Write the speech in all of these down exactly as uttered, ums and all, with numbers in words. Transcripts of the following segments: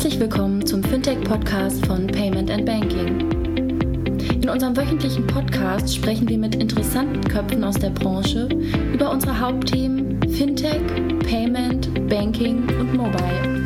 Herzlich willkommen zum Fintech-Podcast von Payment and Banking. In unserem wöchentlichen Podcast sprechen wir mit interessanten Köpfen aus der Branche über unsere Hauptthemen Fintech, Payment, Banking und Mobile.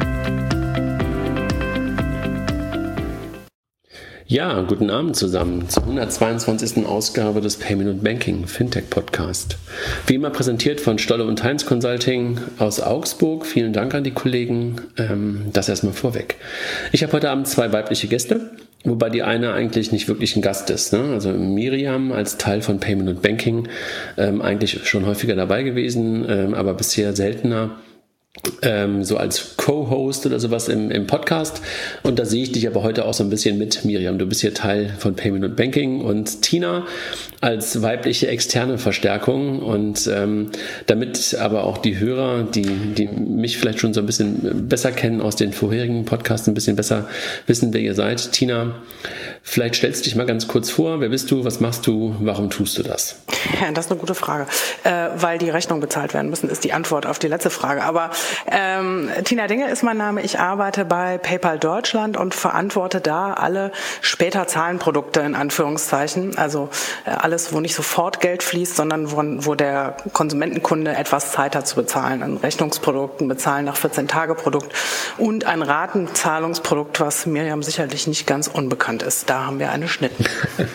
Ja, guten Abend zusammen zur hundertzweiundzwanzigsten Ausgabe des Payment und Banking Fintech Podcast. Wie immer präsentiert von Stolle und Heinz Consulting aus Augsburg. Vielen Dank an die Kollegen. Ähm, das erstmal vorweg. Ich habe heute Abend zwei weibliche Gäste, wobei die eine eigentlich nicht wirklich ein Gast ist. Ne? Also Miriam als Teil von Payment und Banking ähm, eigentlich schon häufiger dabei gewesen, ähm, aber bisher seltener. Ähm, so als Co-Host oder sowas im, im Podcast. Und da sehe ich dich aber heute auch so ein bisschen mit, Miriam. Du bist hier Teil von Payment und Banking und Tina als weibliche externe Verstärkung. Und ähm, damit aber auch die Hörer, die, die mich vielleicht schon so ein bisschen besser kennen aus den vorherigen Podcasts, ein bisschen besser wissen, wer ihr seid. Tina, vielleicht stellst du dich mal ganz kurz vor. Wer bist du? Was machst du? Warum tust du das? Ja, das ist eine gute Frage. Äh, weil die Rechnungen bezahlt werden müssen, ist die Antwort auf die letzte Frage. Aber Ähm, Tina Dinge ist mein Name. Ich arbeite bei PayPal Deutschland und verantworte da alle später Zahlenprodukte in Anführungszeichen. Also äh, alles, wo nicht sofort Geld fließt, sondern wo, wo der Konsumentenkunde etwas Zeit hat zu bezahlen. Ein Rechnungsprodukt, ein Bezahlen nach vierzehn-Tage-Produkt und ein Ratenzahlungsprodukt, was Miriam sicherlich nicht ganz unbekannt ist. Da haben wir eine Schnittmenge.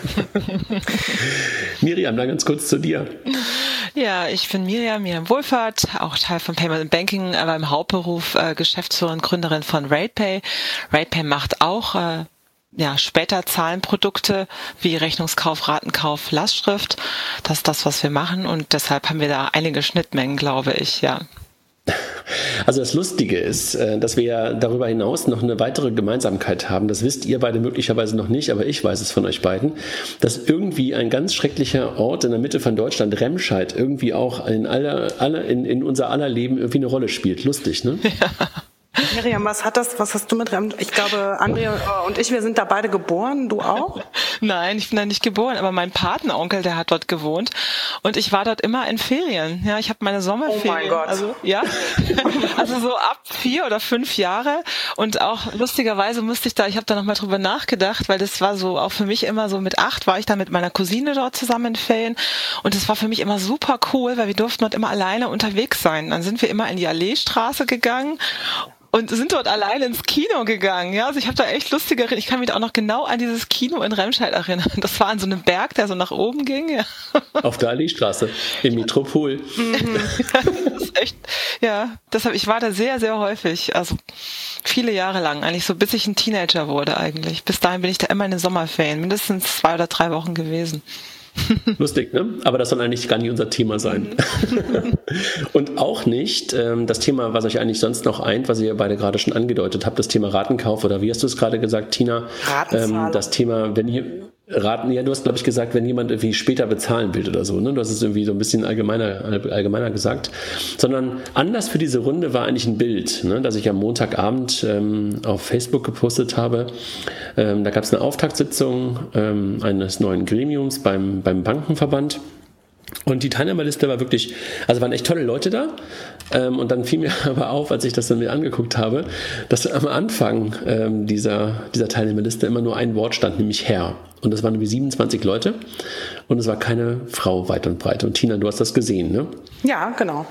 Miriam, dann ganz kurz zu dir. Ja, ich bin Miriam, Miriam Wohlfahrt, auch Teil von Payment and Banking, aber im Hauptberuf äh, Geschäftsführerin, Gründerin von RatePay. RatePay macht auch äh, ja später Zahlenprodukte wie Rechnungskauf, Ratenkauf, Lastschrift. Das ist das, was wir machen und deshalb haben wir da einige Schnittmengen, glaube ich, ja. Also das Lustige ist, dass wir ja darüber hinaus noch eine weitere Gemeinsamkeit haben. Das wisst ihr beide möglicherweise noch nicht, aber ich weiß es von euch beiden, dass irgendwie ein ganz schrecklicher Ort in der Mitte von Deutschland, Remscheid, irgendwie auch in, aller, aller, in, in unser aller Leben irgendwie eine Rolle spielt. Lustig, ne? Ja. Miriam, was hat das, was hast du mit Rem? Ich glaube, Andrea und ich, wir sind da beide geboren, du auch? Nein, ich bin da nicht geboren, aber mein Patenonkel, der hat dort gewohnt und ich war dort immer in Ferien. Ja, ich habe meine Sommerferien. Oh mein Gott. Also, ja, also so ab vier oder fünf Jahre und auch lustigerweise musste ich da, ich habe da nochmal drüber nachgedacht, weil das war so, auch für mich immer so mit acht war ich da mit meiner Cousine dort zusammen in Ferien und das war für mich immer super cool, weil wir durften dort immer alleine unterwegs sein. Dann sind wir immer in die Alleestraße gegangen und sind dort alleine ins Kino gegangen. Ja, also ich habe da echt lustige Erinnerungen. Ich kann mich auch noch genau an dieses Kino in Remscheid erinnern. Das war an so einem Berg, der so nach oben ging. Ja. Auf der Alleestraße, im Metropol. Mhm. Das ist echt, ja, deshalb, ich war da sehr, sehr häufig. Also viele Jahre lang, eigentlich so bis ich ein Teenager wurde eigentlich. Bis dahin bin ich da immer in den Sommerferien, mindestens zwei oder drei Wochen gewesen. Lustig, ne? Aber das soll eigentlich gar nicht unser Thema sein. Und auch nicht ähm, das Thema, was euch eigentlich sonst noch eint, was ihr beide gerade schon angedeutet habt, das Thema Ratenkauf oder wie hast du es gerade gesagt, Tina? Ähm, das Thema, wenn ihr Raten, ja, du hast, glaube ich, gesagt, wenn jemand irgendwie später bezahlen will oder so, ne? Du hast es irgendwie so ein bisschen allgemeiner, allgemeiner gesagt. Sondern Anlass für diese Runde war eigentlich ein Bild, ne? Das ich am Montagabend ähm, auf Facebook gepostet habe. Ähm, da gab es eine Auftaktsitzung ähm, eines neuen Gremiums beim, beim Bankenverband. Und die Teilnehmerliste war wirklich, also waren echt tolle Leute da. Ähm, und dann fiel mir aber auf, als ich das dann mir angeguckt habe, dass am Anfang ähm, dieser, dieser Teilnehmerliste immer nur ein Wort stand, nämlich Herr. Und das waren irgendwie siebenundzwanzig Leute und es war keine Frau weit und breit. Und Tina, du hast das gesehen, ne? Ja, genau.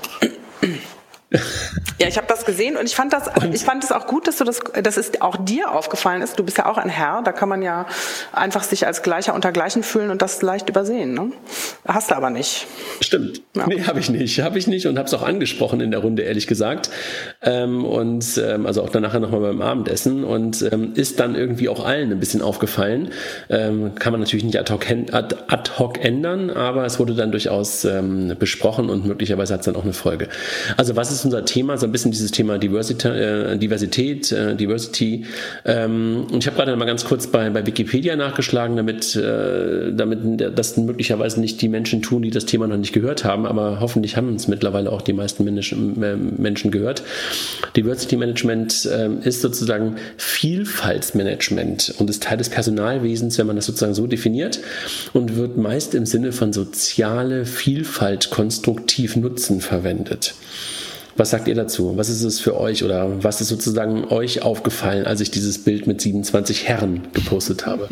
Ja, ich habe das gesehen und ich fand das, ich fand es auch gut, dass du das, dass es auch dir aufgefallen ist. Du bist ja auch ein Herr, da kann man ja einfach sich als Gleicher unter Gleichen fühlen und das leicht übersehen, ne? Hast du aber nicht. Stimmt. Ja. Nee, habe ich nicht, habe ich nicht und habe es auch angesprochen in der Runde, ehrlich gesagt. Ähm, und ähm, also auch danach nochmal beim Abendessen und ähm, ist dann irgendwie auch allen ein bisschen aufgefallen. Ähm, kann man natürlich nicht ad hoc, ad, ad hoc ändern, aber es wurde dann durchaus ähm, besprochen und möglicherweise hat es dann auch eine Folge. Also was ist unser Thema? So ein bisschen dieses Thema Diversität, äh, Diversität, äh, Diversity. Ähm, und ich habe gerade mal ganz kurz bei, bei Wikipedia nachgeschlagen, damit, äh, damit das möglicherweise nicht die Menschen tun, die das Thema noch nicht gehört haben, aber hoffentlich haben es mittlerweile auch die meisten Menschen, äh, Menschen gehört. Diversity Management äh, ist sozusagen Vielfaltsmanagement und ist Teil des Personalwesens, wenn man das sozusagen so definiert und wird meist im Sinne von soziale Vielfalt konstruktiv nutzen verwendet. Was sagt ihr dazu? Was ist es für euch oder was ist sozusagen euch aufgefallen, als ich dieses Bild mit siebenundzwanzig Herren gepostet habe?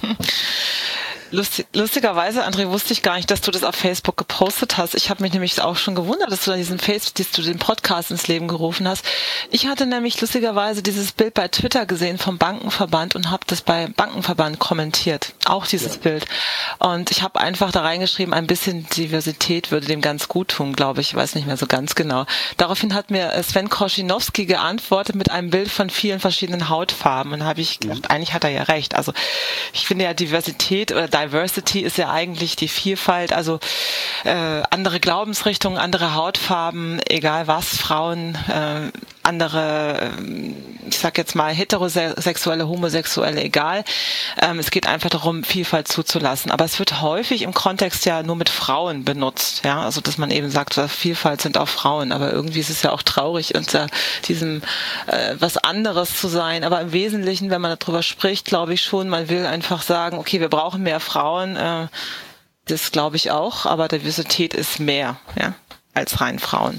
Lustig, lustigerweise, André, wusste ich gar nicht, dass du das auf Facebook gepostet hast. Ich habe mich nämlich auch schon gewundert, dass du da diesen Facebook, dass du den Podcast ins Leben gerufen hast. Ich hatte nämlich lustigerweise dieses Bild bei Twitter gesehen vom Bankenverband und habe das bei Bankenverband kommentiert. Auch dieses ja. Bild. Und ich habe einfach da reingeschrieben, ein bisschen Diversität würde dem ganz gut tun, glaube ich. Ich weiß nicht mehr so ganz genau. Daraufhin hat mir Sven Kroschinowski geantwortet mit einem Bild von vielen verschiedenen Hautfarben. Und da habe ich gedacht, eigentlich hat er ja recht. Also ich finde ja Diversität oder Diversity ist ja eigentlich die Vielfalt, also äh, andere Glaubensrichtungen, andere Hautfarben, egal was, Frauen, äh, andere, äh, ich sag jetzt mal heterosexuelle, homosexuelle, egal. Ähm, es geht einfach darum, Vielfalt zuzulassen. Aber es wird häufig im Kontext ja nur mit Frauen benutzt, ja, also dass man eben sagt, Vielfalt sind auch Frauen, aber irgendwie ist es ja auch traurig, unter diesem äh, was anderes zu sein. Aber im Wesentlichen, wenn man darüber spricht, glaube ich schon, man will einfach sagen, okay, wir brauchen mehr Frauen, äh, das glaube ich auch, aber Diversität ist mehr, ja, als rein Frauen.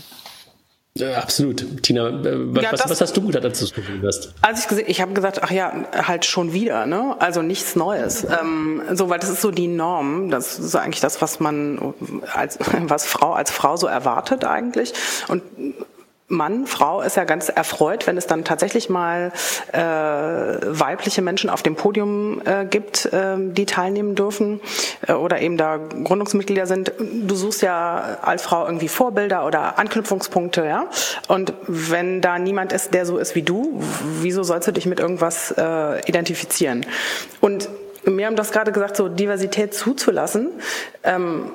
Ja, absolut. Tina, was, ja, was, was hast du gut dazu gesagt? Als ich gesehen, ich habe gesagt, ach ja, halt schon wieder, ne? Also nichts Neues. Ähm, so, weil das ist so die Norm. Das ist eigentlich das, was man als was Frau als Frau so erwartet eigentlich. Und Mann, Frau ist ja ganz erfreut, wenn es dann tatsächlich mal äh, weibliche Menschen auf dem Podium äh, gibt, äh, die teilnehmen dürfen äh, oder eben da Gründungsmitglieder sind. Du suchst ja als Frau irgendwie Vorbilder oder Anknüpfungspunkte, ja. Und wenn da niemand ist, der so ist wie du, wieso sollst du dich mit irgendwas äh, identifizieren? Und wir haben das gerade gesagt, so Diversität zuzulassen. Ähm,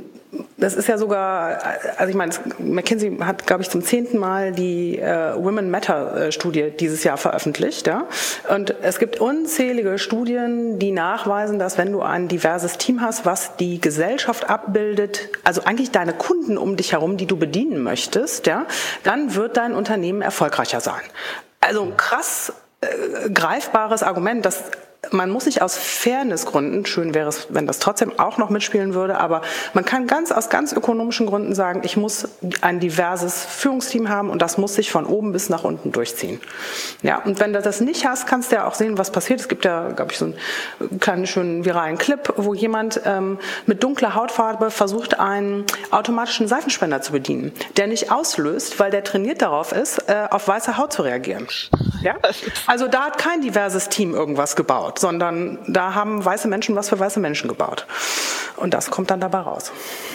Das ist ja sogar, also ich meine, McKinsey hat, glaube ich, zum zehnten Mal die äh, Women Matter Studie dieses Jahr veröffentlicht. Ja? Und es gibt unzählige Studien, die nachweisen, dass wenn du ein diverses Team hast, was die Gesellschaft abbildet, also eigentlich deine Kunden um dich herum, die du bedienen möchtest, ja, dann wird dein Unternehmen erfolgreicher sein. Also ein krass äh, greifbares Argument, das man muss sich aus Fairnessgründen, schön wäre es, wenn das trotzdem auch noch mitspielen würde, aber man kann ganz aus ganz ökonomischen Gründen sagen, ich muss ein diverses Führungsteam haben und das muss sich von oben bis nach unten durchziehen. Ja, und wenn du das nicht hast, kannst du ja auch sehen, was passiert. Es gibt ja, glaube ich, so einen kleinen, schönen viralen Clip, wo jemand ähm, mit dunkler Hautfarbe versucht, einen automatischen Seifenspender zu bedienen, der nicht auslöst, weil der trainiert darauf ist, äh, auf weiße Haut zu reagieren. Ja? Also da hat kein diverses Team irgendwas gebaut, sondern da haben weiße Menschen was für weiße Menschen gebaut. Und das kommt dann dabei raus.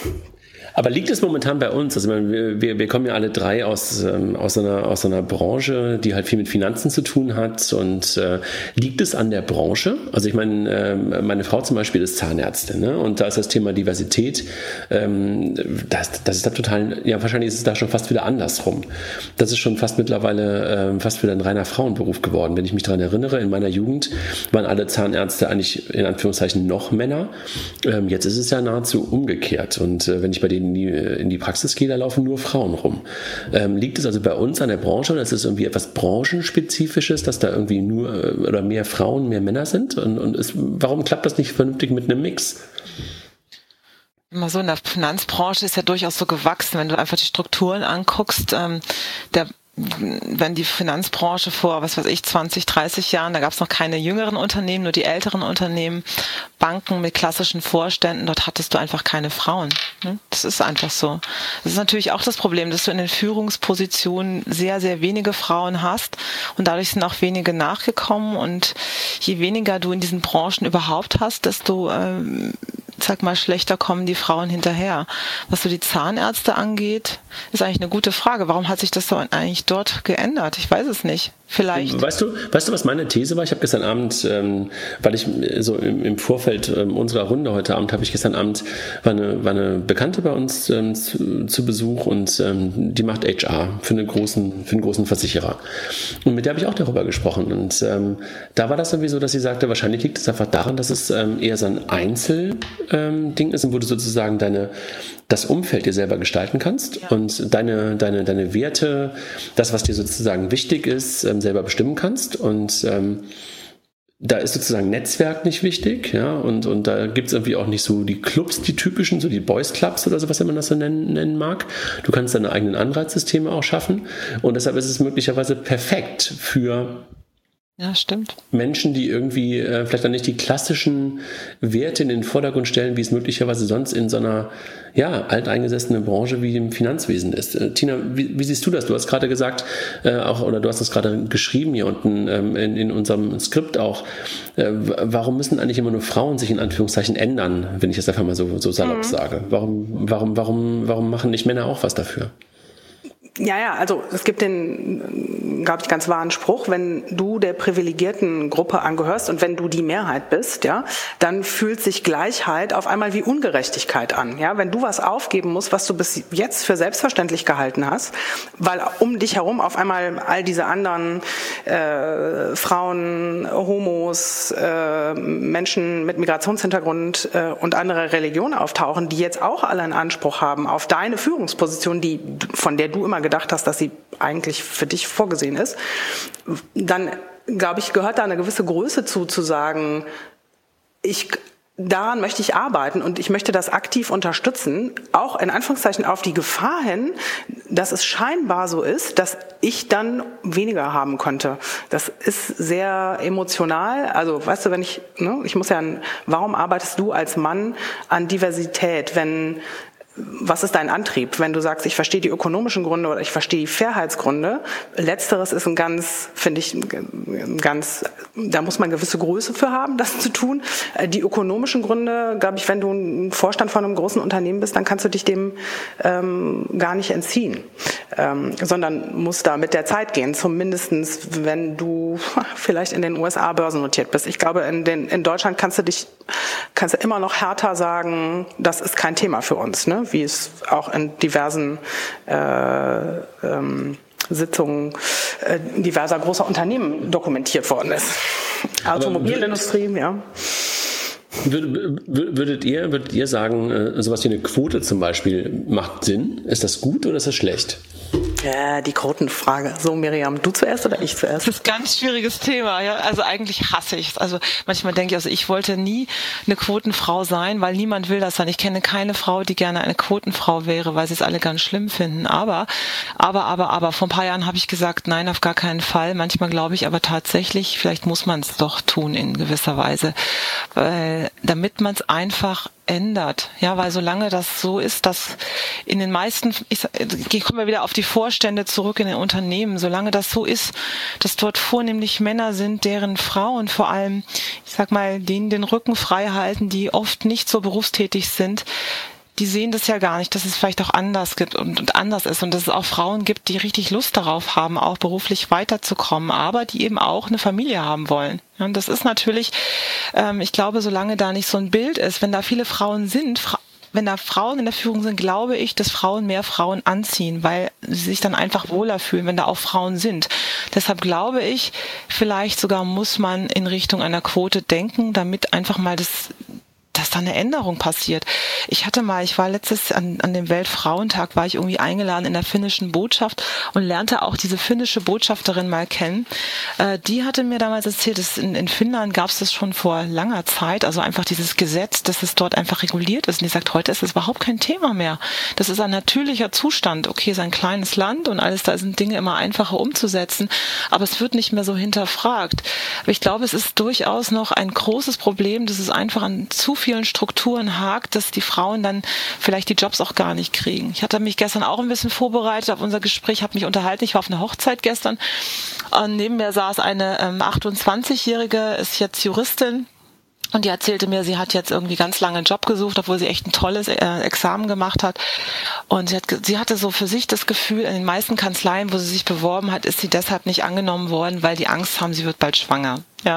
Aber liegt es momentan bei uns, also wir, wir kommen ja alle drei aus, ähm, aus, einer, aus einer Branche, die halt viel mit Finanzen zu tun hat, und äh, liegt es an der Branche? Also ich meine, äh, meine Frau zum Beispiel ist Zahnärztin, ne? Und da ist das Thema Diversität, ähm, das, das ist da total, ja wahrscheinlich ist es da schon fast wieder andersrum. Das ist schon fast mittlerweile äh, fast wieder ein reiner Frauenberuf geworden. Wenn ich mich daran erinnere, in meiner Jugend waren alle Zahnärzte eigentlich in Anführungszeichen noch Männer. Ähm, jetzt ist es ja nahezu umgekehrt, und äh, wenn ich bei denen in die, in die Praxis gehe, da laufen nur Frauen rum. Ähm, liegt es also bei uns an der Branche, oder ist es irgendwie etwas Branchenspezifisches, dass da irgendwie nur oder mehr Frauen, mehr Männer sind? Und, und ist, warum klappt das nicht vernünftig mit einem Mix? Immer so in der Finanzbranche ist ja durchaus so gewachsen, wenn du einfach die Strukturen anguckst. Ähm, der wenn die Finanzbranche vor, was weiß ich, zwanzig, dreißig Jahren, da gab es noch keine jüngeren Unternehmen, nur die älteren Unternehmen, Banken mit klassischen Vorständen, dort hattest du einfach keine Frauen. Das ist einfach so. Das ist natürlich auch das Problem, dass du in den Führungspositionen sehr, sehr wenige Frauen hast, und dadurch sind auch wenige nachgekommen, und je weniger du in diesen Branchen überhaupt hast, desto ähm, sag mal, schlechter kommen die Frauen hinterher. Was so die Zahnärzte angeht, ist eigentlich eine gute Frage. Warum hat sich das so eigentlich dort geändert? Ich weiß es nicht. Vielleicht. Weißt du, weißt du, was meine These war? Ich habe gestern Abend, ähm, weil ich so im, im Vorfeld ähm, unserer Runde heute Abend, habe ich gestern Abend, war eine, war eine Bekannte bei uns ähm, zu, zu Besuch, und ähm, die macht H R für, eine großen, für einen großen Versicherer. Und mit der habe ich auch darüber gesprochen. Und ähm, da war das irgendwie so, dass sie sagte, wahrscheinlich liegt es einfach daran, dass es ähm, eher so ein Einzelding ähm, ist, wo du sozusagen deine das Umfeld dir selber gestalten kannst, ja, und deine, deine, deine Werte, das, was dir sozusagen wichtig ist, ähm, selber bestimmen kannst. Und ähm, da ist sozusagen Netzwerk nicht wichtig, ja, und, und da gibt es irgendwie auch nicht so die Clubs, die typischen, so die Boys Clubs oder sowas, wenn man das so nennen, nennen mag. Du kannst deine eigenen Anreizsysteme auch schaffen und deshalb ist es möglicherweise perfekt für Ja, stimmt. Menschen, die irgendwie äh, vielleicht dann nicht die klassischen Werte in den Vordergrund stellen, wie es möglicherweise sonst in so einer ja, alteingesessenen Branche wie dem Finanzwesen ist. Äh, Tina, wie, wie siehst du das? Du hast gerade gesagt, äh, auch oder du hast das gerade geschrieben hier unten ähm, in, in unserem Skript auch. Äh, warum müssen eigentlich immer nur Frauen sich in Anführungszeichen ändern, wenn ich das einfach mal so, so salopp mhm. sage? Warum, warum, warum, warum machen nicht Männer auch was dafür? Ja, ja, also es gibt den, glaube ich, ganz wahren Spruch, wenn du der privilegierten Gruppe angehörst und wenn du die Mehrheit bist, ja, dann fühlt sich Gleichheit auf einmal wie Ungerechtigkeit an. Ja, wenn du was aufgeben musst, was du bis jetzt für selbstverständlich gehalten hast, weil um dich herum auf einmal all diese anderen äh, Frauen, Homos, äh, Menschen mit Migrationshintergrund äh, und andere Religionen auftauchen, die jetzt auch alle einen Anspruch haben auf deine Führungsposition, die von der du immer gedacht hast, dass sie eigentlich für dich vorgesehen ist, dann, glaube ich, gehört da eine gewisse Größe zu, zu sagen, ich, daran möchte ich arbeiten und ich möchte das aktiv unterstützen, auch in Anführungszeichen auf die Gefahr hin, dass es scheinbar so ist, dass ich dann weniger haben könnte. Das ist sehr emotional. Also, weißt du, wenn ich, ne, ich muss ja, warum arbeitest du als Mann an Diversität, wenn was ist dein Antrieb? Wenn du sagst, ich verstehe die ökonomischen Gründe oder ich verstehe die Fairheitsgründe, letzteres ist ein ganz, finde ich, ein ganz, da muss man eine gewisse Größe für haben, das zu tun. Die ökonomischen Gründe, glaube ich, wenn du ein Vorstand von einem großen Unternehmen bist, dann kannst du dich dem ähm, gar nicht entziehen, ähm, sondern musst da mit der Zeit gehen, zumindestens, wenn du vielleicht in den U S A börsennotiert bist. Ich glaube, in, den, in Deutschland kannst du dich, kannst du immer noch härter sagen, das ist kein Thema für uns, ne? Wie es auch in diversen äh, ähm, Sitzungen äh, diverser großer Unternehmen dokumentiert worden ist. Automobilindustrie, ja. Würdet ihr, würdet ihr sagen, sowas wie eine Quote zum Beispiel macht Sinn? Ist das gut oder ist das schlecht? Ja, die Quotenfrage. So, Miriam, du zuerst oder ich zuerst? Das ist ein ganz schwieriges Thema. Ja, also eigentlich hasse ich es. Also manchmal denke ich, also ich wollte nie eine Quotenfrau sein, weil niemand will das sein. Ich kenne keine Frau, die gerne eine Quotenfrau wäre, weil sie es alle ganz schlimm finden. Aber, aber, aber, aber, vor ein paar Jahren habe ich gesagt, nein, auf gar keinen Fall. Manchmal glaube ich aber tatsächlich, vielleicht muss man es doch tun in gewisser Weise, weil, damit man es einfach ändert. Ja, weil solange das so ist, dass in den meisten, ich, ich komme wieder auf die Vorstände zurück in den Unternehmen, solange das so ist, dass dort vornehmlich Männer sind, deren Frauen vor allem, ich sag mal, denen den Rücken frei halten, die oft nicht so berufstätig sind, die sehen das ja gar nicht, dass es vielleicht auch anders gibt und, und anders ist und dass es auch Frauen gibt, die richtig Lust darauf haben, auch beruflich weiterzukommen, aber die eben auch eine Familie haben wollen. Ja, und das ist natürlich, ähm, ich glaube, solange da nicht so ein Bild ist, wenn da viele Frauen sind, Fra- wenn da Frauen in der Führung sind, glaube ich, dass Frauen mehr Frauen anziehen, weil sie sich dann einfach wohler fühlen, wenn da auch Frauen sind. Deshalb glaube ich, vielleicht sogar muss man in Richtung einer Quote denken, damit einfach mal das dass da eine Änderung passiert. Ich hatte mal, ich war letztes an, an dem Weltfrauentag, war ich irgendwie eingeladen in der finnischen Botschaft und lernte auch diese finnische Botschafterin mal kennen. Äh, die hatte mir damals erzählt, dass in, in Finnland gab es das schon vor langer Zeit, also einfach dieses Gesetz, dass es dort einfach reguliert ist. Und die sagt, heute ist es überhaupt kein Thema mehr. Das ist ein natürlicher Zustand. Okay, es ist ein kleines Land und alles, da sind Dinge immer einfacher umzusetzen, aber es wird nicht mehr so hinterfragt. Aber ich glaube, es ist durchaus noch ein großes Problem, dass es einfach an zu vielen Strukturen hakt, dass die Frauen dann vielleicht die Jobs auch gar nicht kriegen. Ich hatte mich gestern auch ein bisschen vorbereitet auf unser Gespräch, habe mich unterhalten. Ich war auf einer Hochzeit gestern und neben mir saß eine ähm, achtundzwanzigjährige, ist jetzt Juristin. Und die erzählte mir, sie hat jetzt irgendwie ganz lange einen Job gesucht, obwohl sie echt ein tolles äh, Examen gemacht hat. Und sie, hat, sie hatte so für sich das Gefühl, in den meisten Kanzleien, wo sie sich beworben hat, ist sie deshalb nicht angenommen worden, weil die Angst haben, sie wird bald schwanger. Ja.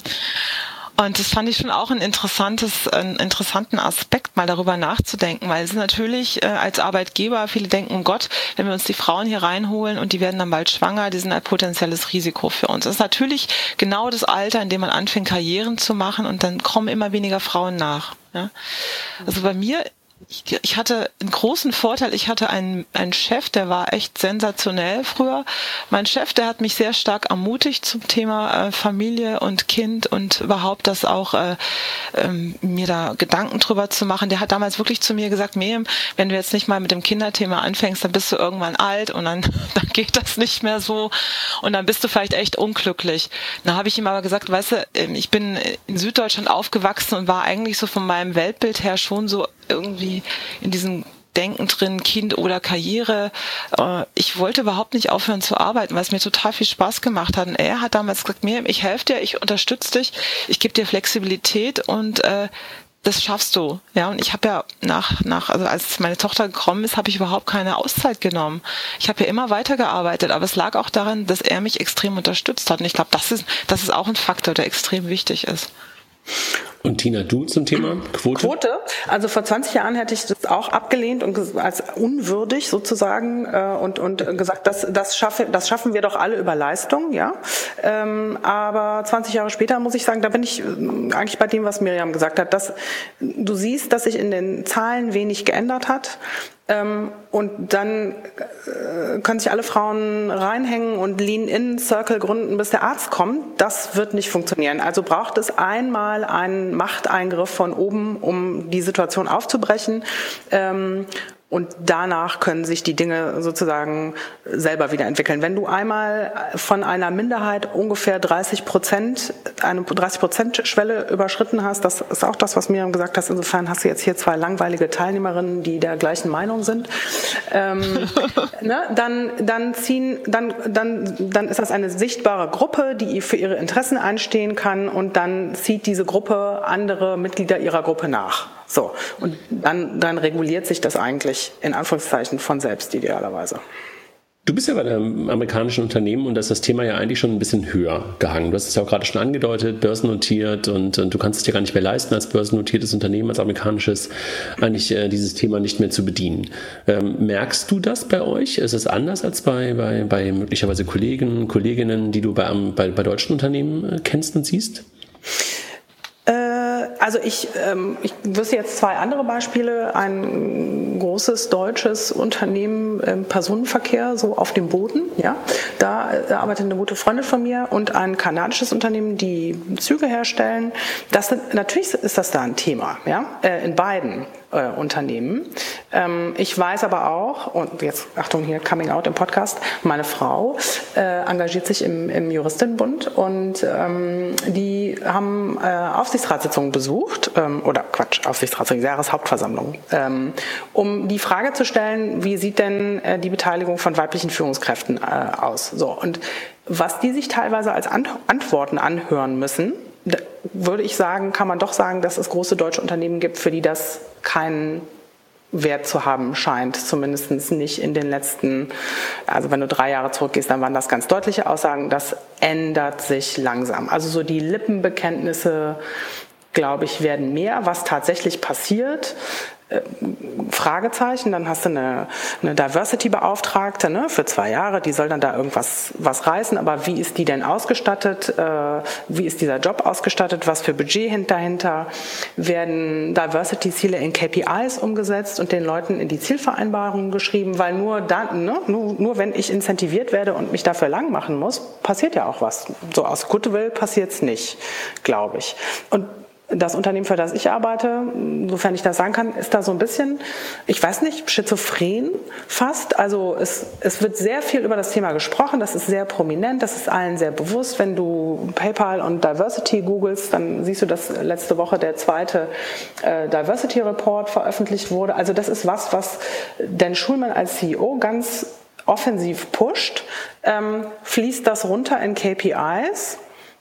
Und das fand ich schon auch ein interessantes, einen interessanten Aspekt, mal darüber nachzudenken, weil es natürlich äh, als Arbeitgeber, viele denken, oh Gott, wenn wir uns die Frauen hier reinholen und die werden dann bald schwanger, die sind ein potenzielles Risiko für uns. Das ist natürlich genau das Alter, in dem man anfängt, Karrieren zu machen und dann kommen immer weniger Frauen nach. Ja? Also bei mir Ich, ich hatte einen großen Vorteil. Ich hatte einen, einen Chef, der war echt sensationell früher. Mein Chef, der hat mich sehr stark ermutigt zum Thema äh, Familie und Kind und überhaupt das auch äh, ähm, mir da Gedanken drüber zu machen. Der hat damals wirklich zu mir gesagt, Miriam, wenn du jetzt nicht mal mit dem Kinderthema anfängst, dann bist du irgendwann alt und dann, dann geht das nicht mehr so und dann bist du vielleicht echt unglücklich. Da habe ich ihm aber gesagt, weißt du, ich bin in Süddeutschland aufgewachsen und war eigentlich so von meinem Weltbild her schon so irgendwie in diesem Denken drin, Kind oder Karriere. Ich wollte überhaupt nicht aufhören zu arbeiten, weil es mir total viel Spaß gemacht hat. Und er hat damals gesagt, Miriam, ich helfe dir, ich unterstütze dich, ich gebe dir Flexibilität und äh, das schaffst du. Ja, und ich habe ja nach, nach, also als meine Tochter gekommen ist, habe ich überhaupt keine Auszeit genommen. Ich habe ja immer weitergearbeitet, aber es lag auch daran, dass er mich extrem unterstützt hat. Und ich glaube, das ist, das ist auch ein Faktor, der extrem wichtig ist. Und Tina, du zum Thema Quote? Quote? Also vor zwanzig Jahren hätte ich das auch abgelehnt und als unwürdig sozusagen äh, und und gesagt, das das schaffe das schaffen wir doch alle über Leistung, ja. Ähm, aber zwanzig Jahre später muss ich sagen, da bin ich eigentlich bei dem, was Miriam gesagt hat, dass du siehst, dass sich in den Zahlen wenig geändert hat. Ähm, und dann äh, können sich alle Frauen reinhängen und Lean-In-Circle gründen, bis der Arzt kommt. Das wird nicht funktionieren. Also braucht es einmal einen Machteingriff von oben, um die Situation aufzubrechen. Ähm, Und danach können sich die Dinge sozusagen selber wieder entwickeln. Wenn du einmal von einer Minderheit ungefähr dreißig Prozent, eine dreißig Prozent Schwelle überschritten hast, das ist auch das, was Miriam gesagt hat, insofern hast du jetzt hier zwei langweilige Teilnehmerinnen, die der gleichen Meinung sind, ähm, ne, dann, dann ziehen, dann, dann, dann ist das eine sichtbare Gruppe, die für ihre Interessen einstehen kann und dann zieht diese Gruppe andere Mitglieder ihrer Gruppe nach. So, und dann, dann reguliert sich das eigentlich in Anführungszeichen von selbst idealerweise. Du bist ja bei einem amerikanischen Unternehmen und da ist das Thema ja eigentlich schon ein bisschen höher gehangen. Du hast es ja auch gerade schon angedeutet, börsennotiert und, und du kannst es dir gar nicht mehr leisten, als börsennotiertes Unternehmen, als amerikanisches, eigentlich äh, dieses Thema nicht mehr zu bedienen. Ähm, merkst du das bei euch? Ist es anders als bei, bei, bei möglicherweise Kollegen, Kolleginnen, die du bei, bei, bei deutschen Unternehmen äh, kennst und siehst? Also ich, ähm, ich wüsste jetzt zwei andere Beispiele. Ein großes deutsches Unternehmen im Personenverkehr, so auf dem Boden. Ja, da arbeitet eine gute Freundin von mir und ein kanadisches Unternehmen, die Züge herstellen. Das sind, natürlich ist das da ein Thema, ja, äh, in beiden äh, Unternehmen. Ähm, ich weiß aber auch, und jetzt Achtung hier, Coming Out im Podcast, meine Frau äh, engagiert sich im, im Juristinnenbund und ähm, die haben äh, Aufsichtsratssitzungen besucht, ähm, oder Quatsch, Aufsichtsratssitzungen, Jahreshauptversammlung, ähm, um die Frage zu stellen, wie sieht denn äh, die Beteiligung von weiblichen Führungskräften äh, aus? So, und was die sich teilweise als Ant- Antworten anhören müssen, da würde ich sagen, kann man doch sagen, dass es große deutsche Unternehmen gibt, für die das keinen Wert zu haben scheint, zumindest nicht in den letzten, also wenn du drei Jahre zurückgehst, dann waren das ganz deutliche Aussagen, das ändert sich langsam. Also so die Lippenbekenntnisse, glaube ich, werden mehr. Was tatsächlich passiert, äh, Fragezeichen, dann hast du eine, eine Diversity-Beauftragte, ne, für zwei Jahre, die soll dann da irgendwas was reißen, aber wie ist die denn ausgestattet, äh, wie ist dieser Job ausgestattet, was für Budget dahinter, werden Diversity-Ziele in K P Is umgesetzt und den Leuten in die Zielvereinbarungen geschrieben, weil nur dann, ne, nur, nur wenn ich incentiviert werde und mich dafür lang machen muss, passiert ja auch was. So aus Goodwill passiert es nicht, glaube ich. Und das Unternehmen, für das ich arbeite, sofern ich das sagen kann, ist da so ein bisschen, ich weiß nicht, schizophren fast. Also es, es wird sehr viel über das Thema gesprochen, das ist sehr prominent, das ist allen sehr bewusst. Wenn du PayPal und Diversity googelst, dann siehst du, dass letzte Woche der zweite äh, Diversity Report veröffentlicht wurde. Also das ist was, was Dan Schulman als C E O ganz offensiv pusht. Ähm, fließt das runter in K P Is?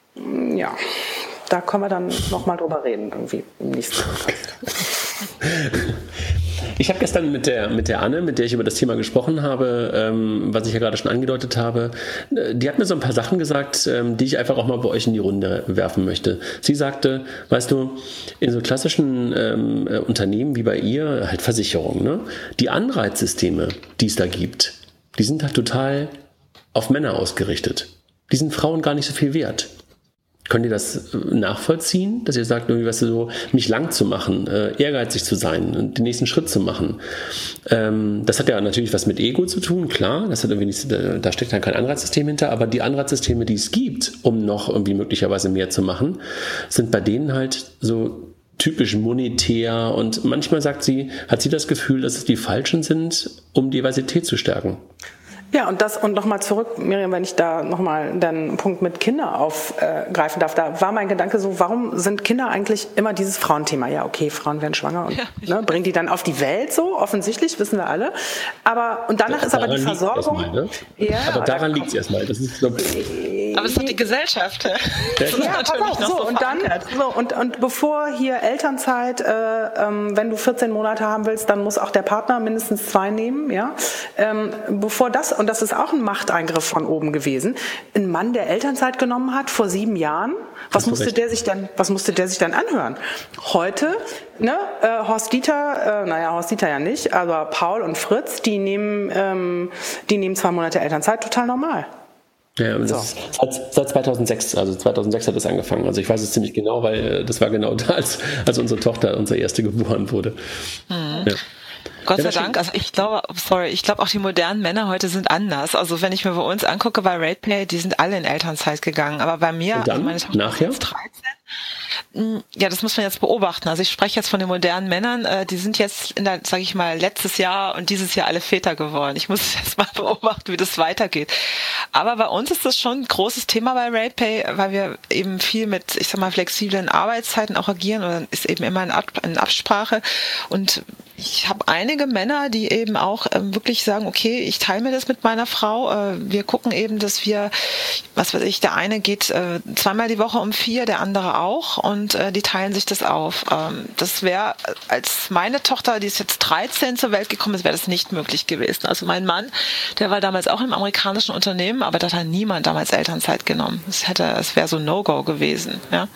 Ja. Da können wir dann nochmal drüber reden, irgendwie im nächsten Podcast. Ich habe gestern mit der, mit der Anne, mit der ich über das Thema gesprochen habe, ähm, was ich ja gerade schon angedeutet habe, die hat mir so ein paar Sachen gesagt, ähm, die ich einfach auch mal bei euch in die Runde werfen möchte. Sie sagte, weißt du, in so klassischen ähm, Unternehmen wie bei ihr, halt Versicherungen, ne, die Anreizsysteme, die es da gibt, die sind halt total auf Männer ausgerichtet. Die sind Frauen gar nicht so viel wert. Könnt ihr das nachvollziehen, dass ihr sagt, irgendwie, weißt du, so, mich lang zu machen, äh, ehrgeizig zu sein und den nächsten Schritt zu machen? Ähm, das hat ja natürlich was mit Ego zu tun, klar. Das hat irgendwie nicht, da steckt dann kein Anreizsystem hinter, aber die Anreizsysteme, die es gibt, um noch irgendwie möglicherweise mehr zu machen, sind bei denen halt so typisch monetär, und manchmal sagt sie, hat sie das Gefühl, dass es die falschen sind, um Diversität zu stärken. Ja, und das, und nochmal zurück, Miriam, wenn ich da nochmal den Punkt mit Kinder aufgreifen darf, da war mein Gedanke so, warum sind Kinder eigentlich immer dieses Frauenthema? Ja, okay, Frauen werden schwanger und ja, ne, bringen die dann auf die Welt, so, offensichtlich, wissen wir alle. Aber, und danach ja, ist aber die Versorgung. Mal, ne? Ja, aber daran liegt es erstmal. Das ist so, aber es ist doch die Gesellschaft. Das ist ja, pass auf, so, so, und dann, so, und, und bevor hier Elternzeit, äh, ähm, wenn du vierzehn Monate haben willst, dann muss auch der Partner mindestens zwei nehmen, ja. Ähm, bevor das, und das ist auch ein Machteingriff von oben gewesen, ein Mann, der Elternzeit genommen hat vor sieben Jahren, was musste der sich dann, was musste der sich dann anhören? Heute, ne, äh, Horst Dieter, äh, naja, Horst Dieter ja nicht, aber Paul und Fritz, die nehmen, ähm, die nehmen zwei Monate Elternzeit total normal. Ja, und das so. ist seit zweitausendsechs, also zweitausendsechs hat das angefangen. Also ich weiß es ziemlich genau, weil das war genau da, als, als unsere Tochter, unsere erste, geboren wurde. Mhm. Ja. Gott sei Dank, also ich glaube, sorry, ich glaube auch die modernen Männer heute sind anders. Also wenn ich mir bei uns angucke, bei RatePay, die sind alle in Elternzeit gegangen. Aber bei mir, und dann, also meine Tochter nachher? ist dreizehn. Ja, das muss man jetzt beobachten. Also ich spreche jetzt von den modernen Männern, äh, die sind jetzt in der, sage ich mal, letztes Jahr und dieses Jahr alle Väter geworden. Ich muss jetzt mal beobachten, wie das weitergeht. Aber bei uns ist das schon ein großes Thema bei RatePay, weil wir eben viel mit, ich sag mal, flexiblen Arbeitszeiten auch agieren, oder ist eben immer in, Ab- in Absprache. Und ich habe einige Männer, die eben auch ähm, wirklich sagen, okay, ich teile mir das mit meiner Frau. Äh, wir gucken eben, dass wir, was weiß ich, der eine geht äh, zweimal die Woche um vier, der andere auch, und äh, die teilen sich das auf. Ähm, das wäre, als meine Tochter, die ist jetzt dreizehn, zur Welt gekommen ist, wäre das nicht möglich gewesen. Also mein Mann, der war damals auch im amerikanischen Unternehmen, aber da hat niemand damals Elternzeit genommen. Das hätte, es wäre so ein No-Go gewesen. Ja.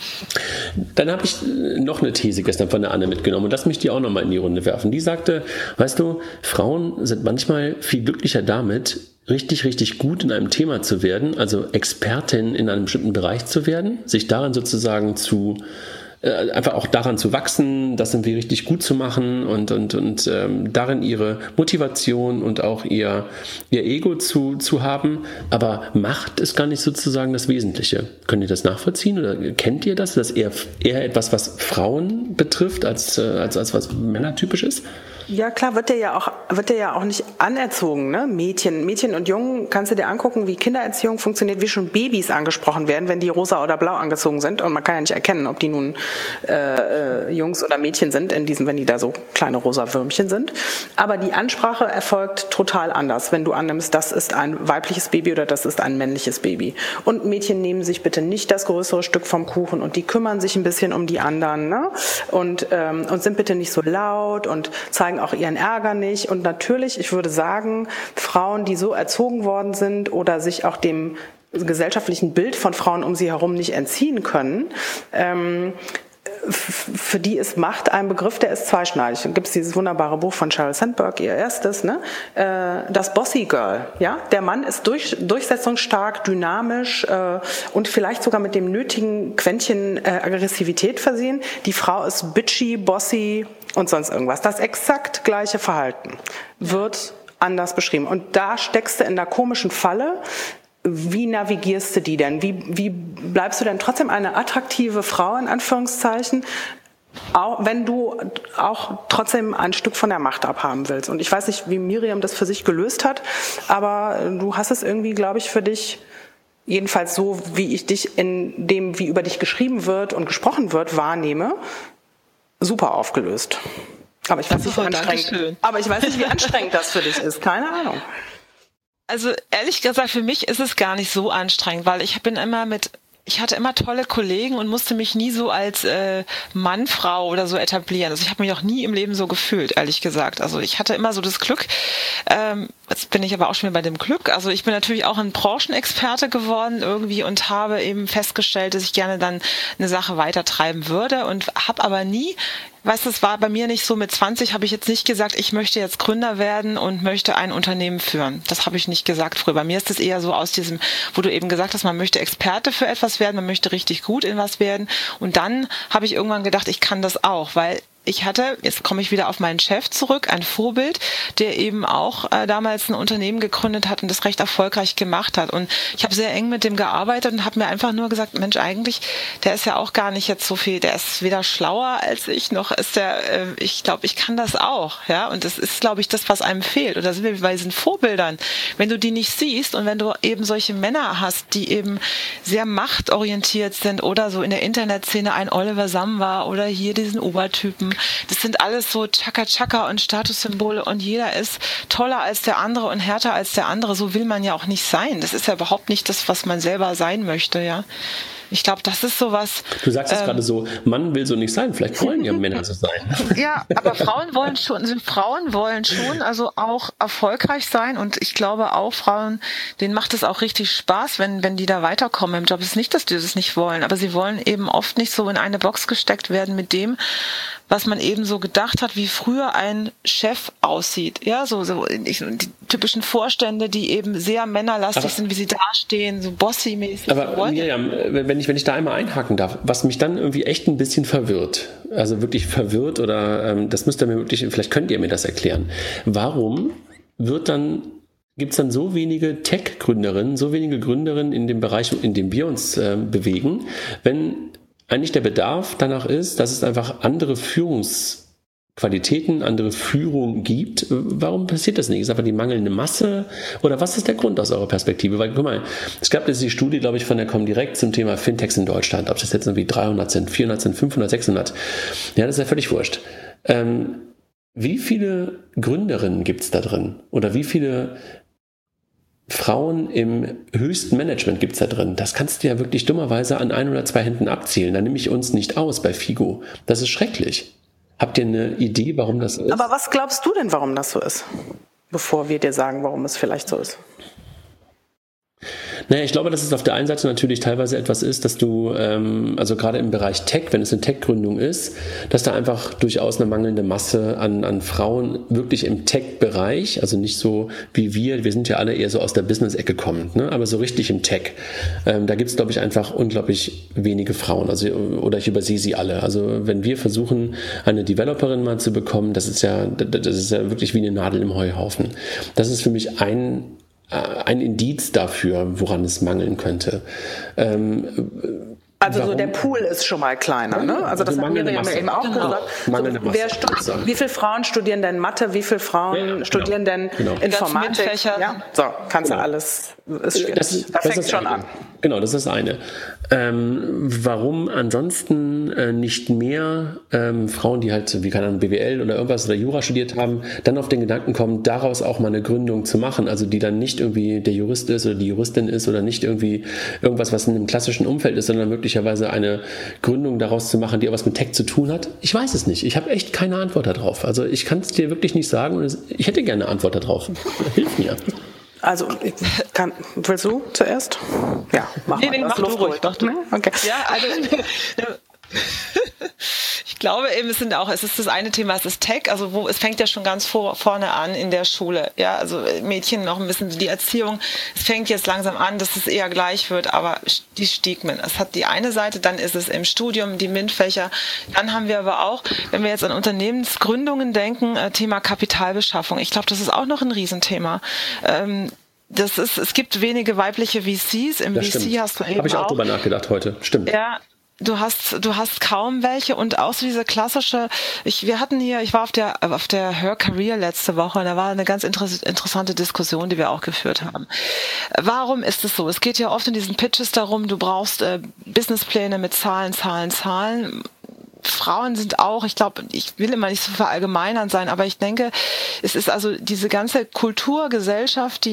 Dann habe ich noch eine These gestern von der Anne mitgenommen, und lass mich die auch nochmal in die Runde werfen. Die sagte, weißt du, Frauen sind manchmal viel glücklicher damit, richtig, richtig gut in einem Thema zu werden, also Expertin in einem bestimmten Bereich zu werden, sich daran sozusagen zu äh, einfach auch daran zu wachsen, das irgendwie richtig gut zu machen und, und, und ähm, darin ihre Motivation und auch ihr, ihr Ego zu, zu haben. Aber Macht ist gar nicht sozusagen das Wesentliche. Könnt ihr das nachvollziehen oder kennt ihr das? Das ist eher, eher etwas, was Frauen betrifft, als, äh, als, als was männertypisch ist? Ja, klar, wird der ja auch, wird der ja auch nicht anerzogen, ne? Mädchen, Mädchen und Jungen, kannst du dir angucken, wie Kindererziehung funktioniert, wie schon Babys angesprochen werden, wenn die rosa oder blau angezogen sind, und man kann ja nicht erkennen, ob die nun äh, Jungs oder Mädchen sind, in diesen, wenn die da so kleine rosa Würmchen sind. Aber die Ansprache erfolgt total anders, wenn du annimmst, das ist ein weibliches Baby oder das ist ein männliches Baby. Und Mädchen nehmen sich bitte nicht das größere Stück vom Kuchen, und die kümmern sich ein bisschen um die anderen, ne? Und ähm, und sind bitte nicht so laut und zeigen auch ihren Ärger nicht. Und natürlich, ich würde sagen, Frauen, die so erzogen worden sind oder sich auch dem gesellschaftlichen Bild von Frauen um sie herum nicht entziehen können, ähm, für die ist Macht ein Begriff, der ist zweischneidig. Dann gibt es dieses wunderbare Buch von Sheryl Sandberg, ihr erstes, ne? Das Bossy Girl. Ja? Der Mann ist durch, durchsetzungsstark, dynamisch äh, und vielleicht sogar mit dem nötigen Quäntchen äh, Aggressivität versehen. Die Frau ist bitchy, bossy und sonst irgendwas. Das exakt gleiche Verhalten wird anders beschrieben. Und da steckst du in der komischen Falle. Wie navigierst du die denn? Wie, wie bleibst du denn trotzdem eine attraktive Frau, in Anführungszeichen, auch wenn du auch trotzdem ein Stück von der Macht abhaben willst? Und ich weiß nicht, wie Miriam das für sich gelöst hat, aber du hast es irgendwie, glaube ich, für dich, jedenfalls so, wie ich dich in dem, wie über dich geschrieben wird und gesprochen wird, wahrnehme, super aufgelöst. Aber ich weiß nicht, wie anstrengend, aber ich weiß nicht, wie anstrengend das für dich ist. Keine Ahnung. Also ehrlich gesagt, für mich ist es gar nicht so anstrengend, weil ich bin immer mit, ich hatte immer tolle Kollegen und musste mich nie so als äh, Mann, Frau oder so etablieren. Also ich habe mich auch nie im Leben so gefühlt, ehrlich gesagt. Also ich hatte immer so das Glück, ähm, jetzt bin ich aber auch schon wieder bei dem Glück. Also ich bin natürlich auch ein Branchenexperte geworden irgendwie und habe eben festgestellt, dass ich gerne dann eine Sache weitertreiben würde und habe aber nie weißt du, es war bei mir nicht so, mit zwanzig habe ich jetzt nicht gesagt, ich möchte jetzt Gründer werden und möchte ein Unternehmen führen. Das habe ich nicht gesagt früher. Bei mir ist es eher so aus diesem, wo du eben gesagt hast, man möchte Experte für etwas werden, man möchte richtig gut in was werden. Und dann habe ich irgendwann gedacht, ich kann das auch, weil ich hatte, jetzt komme ich wieder auf meinen Chef zurück, ein Vorbild, der eben auch äh, damals ein Unternehmen gegründet hat und das recht erfolgreich gemacht hat. Und ich habe sehr eng mit dem gearbeitet und habe mir einfach nur gesagt, Mensch, eigentlich, der ist ja auch gar nicht jetzt so viel, der ist weder schlauer als ich, noch ist der, äh, ich glaube, ich kann das auch. Ja. Und das ist, glaube ich, das, was einem fehlt. Und da sind wir bei diesen Vorbildern. Wenn du die nicht siehst und wenn du eben solche Männer hast, die eben sehr machtorientiert sind oder so in der Internetszene ein Oliver Samba oder hier diesen Obertypen, das sind alles so Chaka-Chaka und Statussymbole und jeder ist toller als der andere und härter als der andere. So will man ja auch nicht sein. Das ist ja überhaupt nicht das, was man selber sein möchte, ja. Ich glaube, das ist sowas. Du sagst jetzt ähm, gerade so, Mann will so nicht sein. Vielleicht wollen ja Männer so sein. Ja, aber Frauen wollen schon, sind Frauen wollen schon also auch erfolgreich sein und ich glaube auch Frauen, denen macht es auch richtig Spaß, wenn wenn die da weiterkommen im Job. Es ist nicht, dass die das nicht wollen, aber sie wollen eben oft nicht so in eine Box gesteckt werden mit dem, was man eben so gedacht hat, wie früher ein Chef aussieht. Ja, so, so die typischen Vorstände, die eben sehr männerlastig aber, sind, wie sie dastehen, so bossy-mäßig. Aber Miriam, wenn ich, wenn ich da einmal einhaken darf, was mich dann irgendwie echt ein bisschen verwirrt, also wirklich verwirrt oder ähm, das müsst ihr mir wirklich, vielleicht könnt ihr mir das erklären. Warum wird dann gibt es dann so wenige Tech-Gründerinnen, so wenige Gründerinnen in dem Bereich, in dem wir uns äh, bewegen, wenn eigentlich der Bedarf danach ist, dass es einfach andere Führungsqualitäten, andere Führung gibt. Warum passiert das nicht? Ist einfach die mangelnde Masse? Oder was ist der Grund aus eurer Perspektive? Weil, guck mal, es gab jetzt die Studie, glaube ich, von der Comdirect zum Thema Fintechs in Deutschland. Ob das jetzt irgendwie dreihundert sind, vierhundert sind, fünfhundert, sechshundert. Ja, das ist ja völlig wurscht. Ähm, wie viele Gründerinnen gibt es da drin? Oder wie viele Frauen im höchsten Management gibt es da drin. Das kannst du ja wirklich dummerweise an ein oder zwei Händen abzählen. Da nehme ich uns nicht aus bei Figo. Das ist schrecklich. Habt ihr eine Idee, warum das ist? Aber was glaubst du denn, warum das so ist? Bevor wir dir sagen, warum es vielleicht so ist. Naja, ich glaube, dass es auf der einen Seite natürlich teilweise etwas ist, dass du, ähm, also gerade im Bereich Tech, wenn es eine Tech-Gründung ist, dass da einfach durchaus eine mangelnde Masse an, an Frauen wirklich im Tech-Bereich, also nicht so wie wir, wir sind ja alle eher so aus der Business-Ecke kommend, ne? Aber so richtig im Tech. Ähm, da gibt es, glaube ich, einfach unglaublich wenige Frauen, also oder ich übersehe sie alle. Also wenn wir versuchen, eine Developerin mal zu bekommen, das ist ja, das ist ja wirklich wie eine Nadel im Heuhaufen. Das ist für mich ein ein Indiz dafür, woran es mangeln könnte. Ähm, also warum? So der Pool ist schon mal kleiner, ne? Also das hat Miriam ja eben auch genau. gesagt. So, wer stud- wie viele Frauen studieren denn Mathe, wie viele Frauen ja, ja, studieren genau. denn genau. Informatik? Ja? So, kannst genau. du alles, ist schwierig. Das, das, das fängt schon eine. an. Genau, das ist das eine. Ähm, warum ansonsten äh, nicht mehr ähm, Frauen, die halt, wie keine Ahnung, B W L oder irgendwas oder Jura studiert haben, dann auf den Gedanken kommen, daraus auch mal eine Gründung zu machen, also die dann nicht irgendwie der Jurist ist oder die Juristin ist oder nicht irgendwie irgendwas, was in einem klassischen Umfeld ist, sondern möglicherweise eine Gründung daraus zu machen, die auch was mit Tech zu tun hat? Ich weiß es nicht. Ich habe echt keine Antwort darauf. Also ich kann es dir wirklich nicht sagen und ich hätte gerne eine Antwort darauf. Hilf mir. Also, ich kann, willst du zuerst? Ja, mach nee, mal. Nee, mach du ruhig. Mach du. Okay. Ja, also, ich glaube eben, es sind auch, es ist das eine Thema, es ist Tech, also wo, es fängt ja schon ganz vor, vorne an in der Schule, ja, also Mädchen noch ein bisschen die Erziehung, es fängt jetzt langsam an, dass es eher gleich wird, aber die Stigmen, es hat die eine Seite, dann ist es im Studium, die MINT-Fächer, dann haben wir aber auch, wenn wir jetzt an Unternehmensgründungen denken, Thema Kapitalbeschaffung, ich glaube, das ist auch noch ein Riesenthema. Ähm, das ist, es gibt wenige weibliche V Cs, im das V C stimmt. hast du eben auch. Habe ich auch drüber nachgedacht heute, stimmt. Ja. Du hast, du hast kaum welche und auch so diese klassische, ich, wir hatten hier, ich war auf der, auf der Her Career letzte Woche und da war eine ganz inter- interessante Diskussion, die wir auch geführt haben. Warum ist es so? Es geht ja oft in diesen Pitches darum, du brauchst äh, Businesspläne mit Zahlen, Zahlen, Zahlen. Frauen sind auch, ich glaube, ich will immer nicht so verallgemeinern sein, aber ich denke, es ist also diese ganze Kulturgesellschaft, die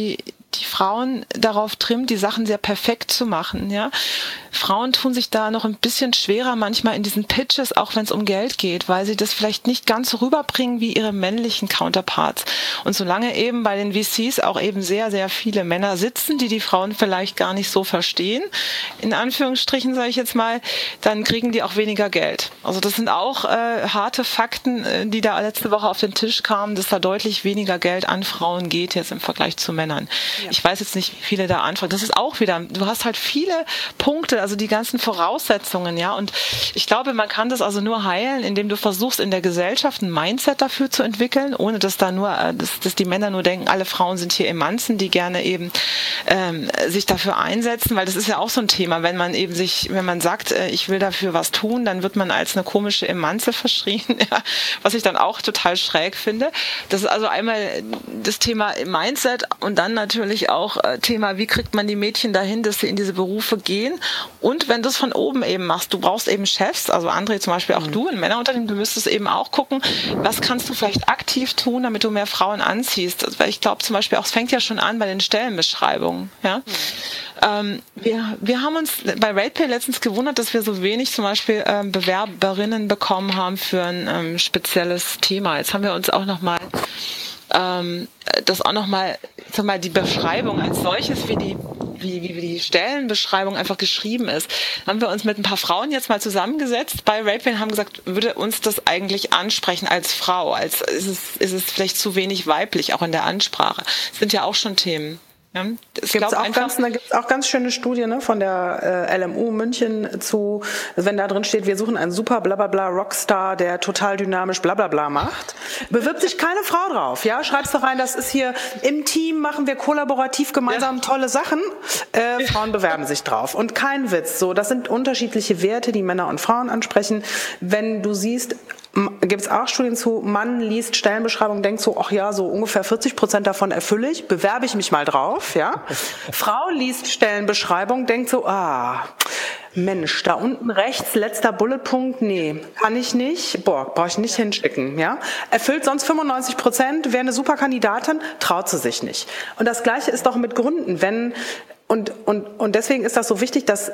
die Frauen darauf trimmt, die Sachen sehr perfekt zu machen. Ja, Frauen tun sich da noch ein bisschen schwerer manchmal in diesen Pitches, auch wenn es um Geld geht, weil sie das vielleicht nicht ganz so rüberbringen wie ihre männlichen Counterparts. Und solange eben bei den V Cs auch eben sehr, sehr viele Männer sitzen, die die Frauen vielleicht gar nicht so verstehen, in Anführungsstrichen sage ich jetzt mal, dann kriegen die auch weniger Geld. Also das sind auch äh, harte Fakten, äh, die da letzte Woche auf den Tisch kamen, dass da deutlich weniger Geld an Frauen geht jetzt im Vergleich zu Männern. Ja. Ich weiß jetzt nicht, wie viele da anfangen. Das ist auch wieder, du hast halt viele Punkte, also die ganzen Voraussetzungen, ja. Und ich glaube, man kann das also nur heilen, indem du versuchst, in der Gesellschaft ein Mindset dafür zu entwickeln, ohne dass da nur, dass, dass die Männer nur denken, alle Frauen sind hier Emanzen, die gerne eben ähm, sich dafür einsetzen, weil das ist ja auch so ein Thema, wenn man eben sich, wenn man sagt, äh, ich will dafür was tun, dann wird man als eine komische Emanze verschrien, ja, was ich dann auch total schräg finde. Das ist also einmal das Thema Mindset und dann natürlich auch äh, Thema, wie kriegt man die Mädchen dahin, dass sie in diese Berufe gehen. Und wenn du es von oben eben machst, du brauchst eben Chefs, also André zum Beispiel, auch mhm. du in Männerunternehmen, du müsstest eben auch gucken, was kannst du vielleicht aktiv tun, damit du mehr Frauen anziehst. Also, weil ich glaube zum Beispiel auch, es fängt ja schon an bei den Stellenbeschreibungen. Ja? Mhm. Ähm, wir, wir haben uns bei RatePay letztens gewundert, dass wir so wenig zum Beispiel ähm, Bewerberinnen bekommen haben für ein ähm, spezielles Thema. Jetzt haben wir uns auch nochmal ähm, das auch nochmal, sag mal, die Beschreibung als solches, wie die Wie, wie die Stellenbeschreibung einfach geschrieben ist. Haben wir uns mit ein paar Frauen jetzt mal zusammengesetzt bei RatePay und haben gesagt, würde uns das eigentlich ansprechen als Frau? Als ist es, ist es vielleicht zu wenig weiblich, auch in der Ansprache? Das sind ja auch schon Themen. Ja, es gibt auch ganz, da gibt's auch ganz schöne Studien, ne, von der äh, L M U München zu, also wenn da drin steht, wir suchen einen super blablabla Rockstar, der total dynamisch blablabla macht, bewirbt sich keine Frau drauf. Ja, schreibst du rein, das ist hier im Team, machen wir kollaborativ gemeinsam ja. tolle Sachen. Äh, ja. Frauen bewerben sich drauf. Und kein Witz, so, das sind unterschiedliche Werte, die Männer und Frauen ansprechen. Wenn du siehst, gibt es auch Studien zu, Mann liest Stellenbeschreibung, denkt so, ach ja, so ungefähr vierzig Prozent davon erfülle ich, bewerbe ich mich mal drauf, ja. Frau liest Stellenbeschreibung, denkt so, ah, Mensch, da unten rechts, letzter Bulletpunkt, nee, kann ich nicht, boah, brauche ich nicht hinschicken, ja. Erfüllt sonst fünfundneunzig Prozent, wäre eine super Kandidatin, traut sie sich nicht. Und das Gleiche ist doch mit Gründen, wenn, und, und, und deswegen ist das so wichtig, dass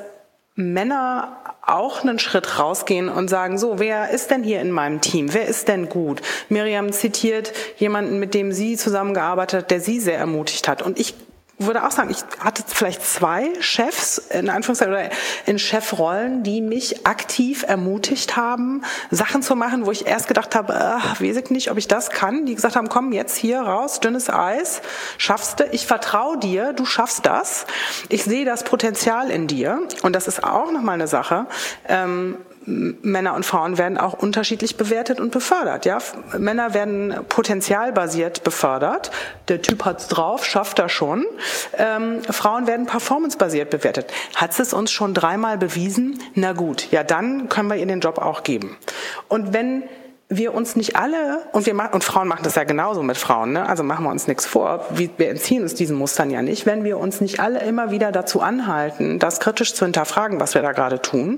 Männer auch einen Schritt rausgehen und sagen, so, wer ist denn hier in meinem Team? Wer ist denn gut? Miriam zitiert jemanden, mit dem sie zusammengearbeitet hat, der sie sehr ermutigt hat. Und ich würde auch sagen, ich hatte vielleicht zwei Chefs, in Anführungszeichen, oder in Chefrollen, die mich aktiv ermutigt haben, Sachen zu machen, wo ich erst gedacht habe, ach, weiß ich nicht, ob ich das kann. Die gesagt haben, komm jetzt hier raus, dünnes Eis, schaffst du, ich vertraue dir, du schaffst das. Ich sehe das Potenzial in dir. Und das ist auch nochmal eine Sache. Ähm, Männer und Frauen werden auch unterschiedlich bewertet und befördert. Ja, Männer werden potenzialbasiert befördert. Der Typ hat's drauf, schafft er schon. Ähm, Frauen werden performancebasiert bewertet. Hat es uns schon dreimal bewiesen? Na gut, ja, dann können wir ihr den Job auch geben. Und wenn wir uns nicht alle, und wir machen, und Frauen machen das ja genauso mit Frauen, ne? Also machen wir uns nichts vor, wir entziehen uns diesen Mustern ja nicht, wenn wir uns nicht alle immer wieder dazu anhalten, das kritisch zu hinterfragen, was wir da gerade tun,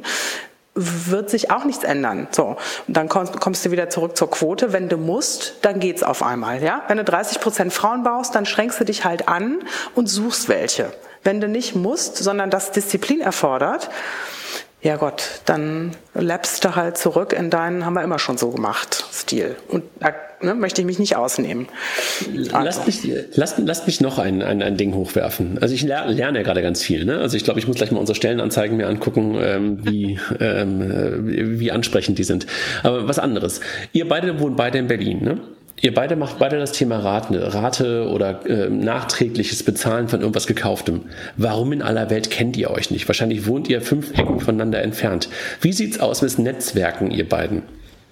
wird sich auch nichts ändern. So, und dann kommst, kommst du wieder zurück zur Quote. Wenn du musst, dann geht's auf einmal. Ja, wenn du dreißig Prozent Frauen baust, dann schränkst du dich halt an und suchst welche. Wenn du nicht musst, sondern das Disziplin erfordert, ja Gott, dann läppst du halt zurück in deinen, haben wir immer schon so gemacht, Stil. Und da ne, möchte ich mich nicht ausnehmen. Also. Lasst mich, lasst, lasst mich noch ein, ein, ein Ding hochwerfen. Also ich lerne, lerne ja gerade ganz viel. Ne? Also ich glaube, ich muss gleich mal unsere Stellenanzeigen mir angucken, ähm, wie, ähm, wie ansprechend die sind. Aber was anderes. Ihr beide wohnt beide in Berlin, ne? Ihr beide macht beide das Thema Rate, Rate oder äh, nachträgliches Bezahlen von irgendwas Gekauftem. Warum in aller Welt kennt ihr euch nicht? Wahrscheinlich wohnt ihr fünf Ecken voneinander entfernt. Wie sieht's aus mit Netzwerken, ihr beiden?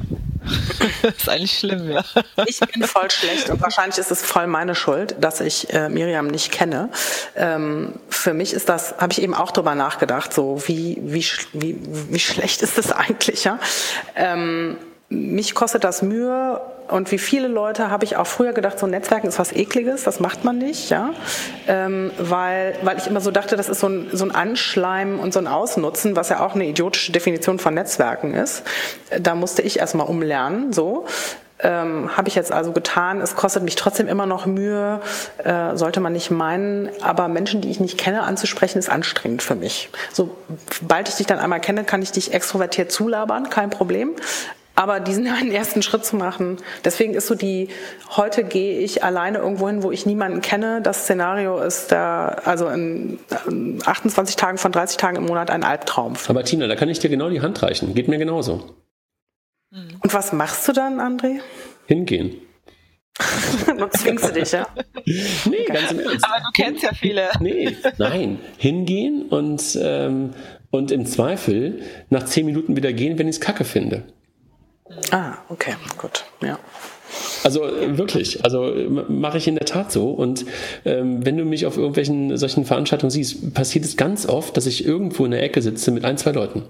Das ist eigentlich schlimm, ja. Ich bin voll schlecht und wahrscheinlich ist es voll meine Schuld, dass ich äh, Miriam nicht kenne. Ähm, für mich ist das, habe ich eben auch drüber nachgedacht, so wie wie wie, wie schlecht ist das eigentlich, ja? Ähm, mich kostet das Mühe. Und wie viele Leute habe ich auch früher gedacht, so Netzwerken ist was Ekliges, das macht man nicht, ja, ähm, weil weil ich immer so dachte, das ist so ein so ein Anschleimen und so ein Ausnutzen, was ja auch eine idiotische Definition von Netzwerken ist. Da musste ich erstmal umlernen, so. Ähm, habe ich jetzt also getan. Es kostet mich trotzdem immer noch Mühe, äh, sollte man nicht meinen. Aber Menschen, die ich nicht kenne, anzusprechen, ist anstrengend für mich. Sobald ich dich dann einmal kenne, kann ich dich extrovertiert zulabern, kein Problem. Aber diesen einen ersten Schritt zu machen, deswegen ist so die, heute gehe ich alleine irgendwo hin, wo ich niemanden kenne. Das Szenario ist da, also in achtundzwanzig Tagen von dreißig Tagen im Monat ein Albtraum. Aber Tina, da kann ich dir genau die Hand reichen. Geht mir genauso. Und was machst du dann, André? Hingehen. Du zwingst du dich, ja? Nee, ganz im Ernst. Aber du kennst ja viele. Nee, nein. Hingehen und, ähm, und im Zweifel nach zehn Minuten wieder gehen, wenn ich es kacke finde. Ah, okay, gut, ja. Also äh, wirklich, also äh, mache ich in der Tat so. Und ähm, wenn du mich auf irgendwelchen solchen Veranstaltungen siehst, passiert es ganz oft, dass ich irgendwo in der Ecke sitze mit ein, zwei Leuten.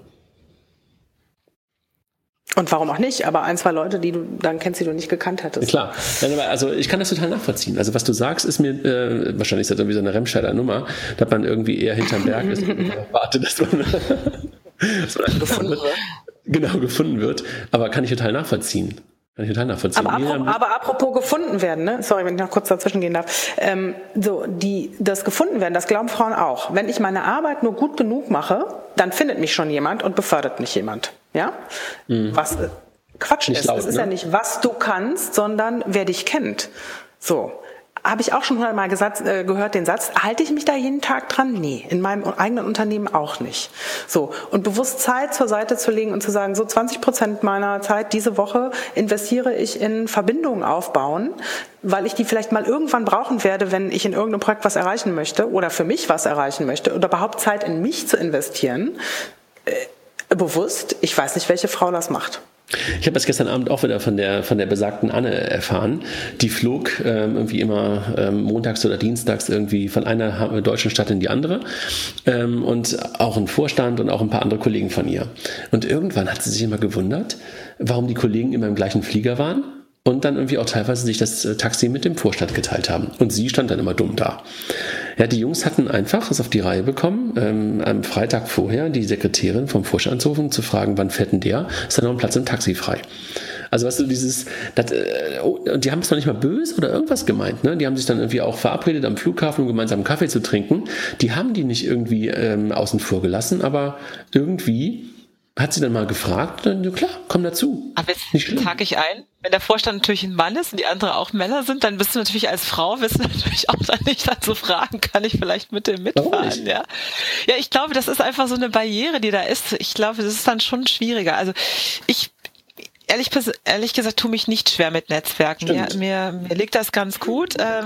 Und warum auch nicht? Aber ein, zwei Leute, die du dann kennst, die du nicht gekannt hättest. Klar. Also ich kann das total nachvollziehen. Also was du sagst, ist mir, äh, wahrscheinlich ist das irgendwie so eine Remscheider Nummer, dass man irgendwie eher hinterm Berg ist und wartet, dass man, dass man gefunden wird. Genau, gefunden wird. Aber kann ich total nachvollziehen. Kann ich total nachvollziehen. Aber, apropos, aber apropos gefunden werden, ne? Sorry, wenn ich noch kurz dazwischen gehen darf. Ähm, so, die, das gefunden werden, das glauben Frauen auch. Wenn ich meine Arbeit nur gut genug mache, dann findet mich schon jemand und befördert mich jemand. Ja? Mhm. Was äh, Quatsch nicht ist. laut, es ist ne? ja nicht, was du kannst, sondern wer dich kennt. So. Habe ich auch schon hundertmal gesagt, äh, gehört den Satz, halte ich mich da jeden Tag dran? Nee, in meinem eigenen Unternehmen auch nicht. So, und bewusst Zeit zur Seite zu legen und zu sagen, so zwanzig Prozent meiner Zeit diese Woche investiere ich in Verbindungen aufbauen, weil ich die vielleicht mal irgendwann brauchen werde, wenn ich in irgendeinem Projekt was erreichen möchte oder für mich was erreichen möchte oder überhaupt Zeit in mich zu investieren, äh, bewusst. Ich weiß nicht, welche Frau das macht. Ich habe das gestern Abend auch wieder von der von der besagten Anne erfahren. Die flog ähm, irgendwie immer ähm, montags oder dienstags irgendwie von einer deutschen Stadt in die andere ähm, und auch ein Vorstand und auch ein paar andere Kollegen von ihr. Und irgendwann hat sie sich immer gewundert, warum die Kollegen immer im gleichen Flieger waren und dann irgendwie auch teilweise sich das Taxi mit dem Vorstand geteilt haben. Und sie stand dann immer dumm da. Ja, die Jungs hatten einfach es auf die Reihe bekommen, ähm, am Freitag vorher die Sekretärin vom Vorstand anzurufen, zu fragen, wann fährt denn der? Ist da noch ein Platz im Taxi frei? Also weißt du, dieses, das, äh, oh, die haben es noch nicht mal böse oder irgendwas gemeint, ne? Die haben sich dann irgendwie auch verabredet am Flughafen, um gemeinsam einen Kaffee zu trinken. Die haben die nicht irgendwie ähm, außen vor gelassen, aber irgendwie hat sie dann mal gefragt, dann, ja klar, komm dazu. Aber jetzt hake ich ein, wenn der Vorstand natürlich ein Mann ist und die anderen auch Männer sind, dann bist du natürlich als Frau, wirst du natürlich auch dann nicht dazu fragen, kann ich vielleicht mit dem mitfahren, ja? Ja, ich glaube, das ist einfach so eine Barriere, die da ist. Ich glaube, das ist dann schon schwieriger. Also ich Ehrlich, ehrlich gesagt, tue mich nicht schwer mit Netzwerken. Ja, mir, mir liegt das ganz gut. Ähm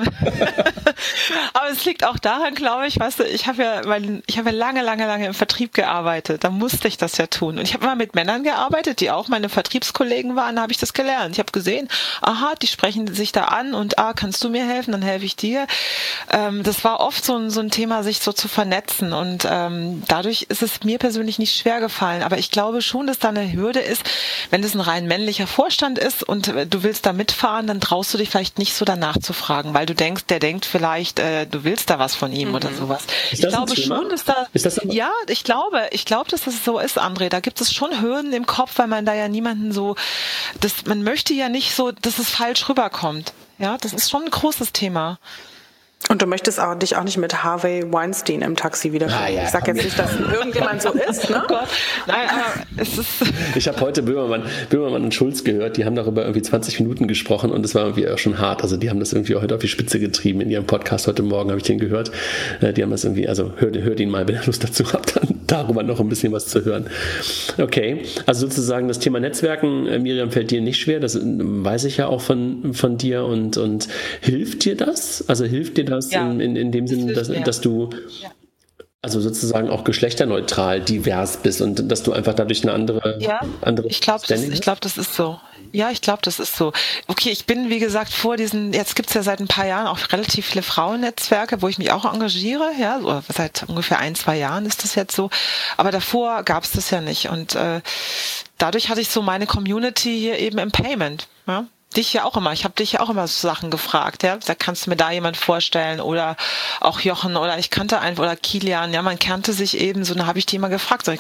Aber es liegt auch daran, glaube ich, weißt du, ich habe ja, mein, ich habe ja lange, lange, lange im Vertrieb gearbeitet. Da musste ich das ja tun. Und ich habe immer mit Männern gearbeitet, die auch meine Vertriebskollegen waren. Da habe ich das gelernt. Ich habe gesehen, aha, die sprechen sich da an und ah, kannst du mir helfen? Dann helfe ich dir. Ähm, das war oft so ein, so ein Thema, sich so zu vernetzen. Und ähm, dadurch ist es mir persönlich nicht schwer gefallen. Aber ich glaube schon, dass da eine Hürde ist, wenn das ein rein männlicher Vorstand ist und du willst da mitfahren, dann traust du dich vielleicht nicht so danach zu fragen, weil du denkst, der denkt vielleicht, äh, du willst da was von ihm mhm. oder sowas. Ist ich glaube schon, dass da, ist das ja, ich glaube, ich glaube, dass das so ist, André. Da gibt es schon Hürden im Kopf, weil man da ja niemanden so, das, man möchte ja nicht so, dass es falsch rüberkommt. Ja, das ist schon ein großes Thema. Und du möchtest auch, dich auch nicht mit Harvey Weinstein im Taxi wiederfinden. Ah, ja, ich sag jetzt nicht, dass irgendjemand so ist, ne? Oh Gott. Nein, aber es ist... Ich habe heute Böhmermann, Böhmermann und Schulz gehört, die haben darüber irgendwie zwanzig Minuten gesprochen und es war irgendwie auch schon hart. Also die haben das irgendwie auch heute auf die Spitze getrieben in ihrem Podcast. Heute Morgen habe ich den gehört. Die haben das irgendwie, also hört, hört ihn mal, wenn ihr Lust dazu habt, dann darüber noch ein bisschen was zu hören. Okay, also sozusagen das Thema Netzwerken, Miriam, fällt dir nicht schwer, das weiß ich ja auch von, von dir und, und hilft dir das? Also hilft dir das ja, in, in, in dem Sinne, dass, dass du ja. also sozusagen auch geschlechterneutral divers bist und dass du einfach dadurch eine andere... Ja, andere ich glaube, das, ich glaub, das ist so. Ja, ich glaube, das ist so. Okay, ich bin, wie gesagt, vor diesen, jetzt gibt's ja seit ein paar Jahren auch relativ viele Frauennetzwerke, wo ich mich auch engagiere, ja, so, seit ungefähr ein, zwei Jahren ist das jetzt so, aber davor gab's das ja nicht und äh, dadurch hatte ich so meine Community hier eben im Payment, ja. Dich ja auch immer. Ich habe dich ja auch immer so Sachen gefragt, ja. Da kannst du mir da jemand vorstellen oder auch Jochen oder ich kannte einen oder Kilian, ja, man kannte sich eben so, dann habe ich die immer gefragt, so,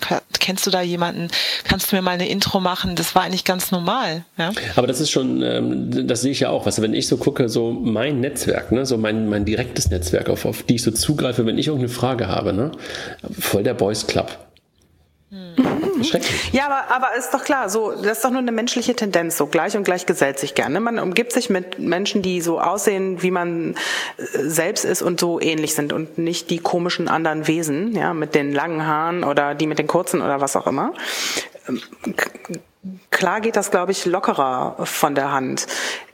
kennst du da jemanden, kannst du mir mal eine Intro machen? Das war eigentlich ganz normal. Ja? Aber das ist schon, ähm, das sehe ich ja auch, weißt du, wenn ich so gucke, so mein Netzwerk, ne, so mein, mein direktes Netzwerk, auf, auf die ich so zugreife, wenn ich irgendeine Frage habe, ne, voll der Boys Club. Mhm. Schrecklich. Ja, aber, aber ist doch klar, so, das ist doch nur eine menschliche Tendenz, so gleich und gleich gesellt sich gerne. Man umgibt sich mit Menschen, die so aussehen, wie man selbst ist und so ähnlich sind und nicht die komischen anderen Wesen, ja, mit den langen Haaren oder die mit den kurzen oder was auch immer. Klar geht das, glaube ich, lockerer von der Hand.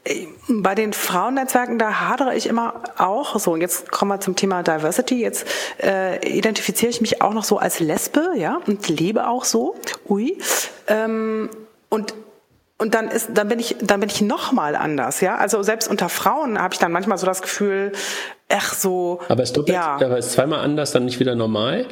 Bei den Frauennetzwerken, da hadere ich immer auch so. Und jetzt kommen wir zum Thema Diversity. Jetzt äh, identifiziere ich mich auch noch so als Lesbe, ja, und lebe auch so. Ui. Ähm, und Und dann ist, dann bin ich, dann bin ich noch mal anders, ja. Also selbst unter Frauen habe ich dann manchmal so das Gefühl, ach so. Aber ist doppelt, ja. aber ist zweimal anders dann nicht wieder normal?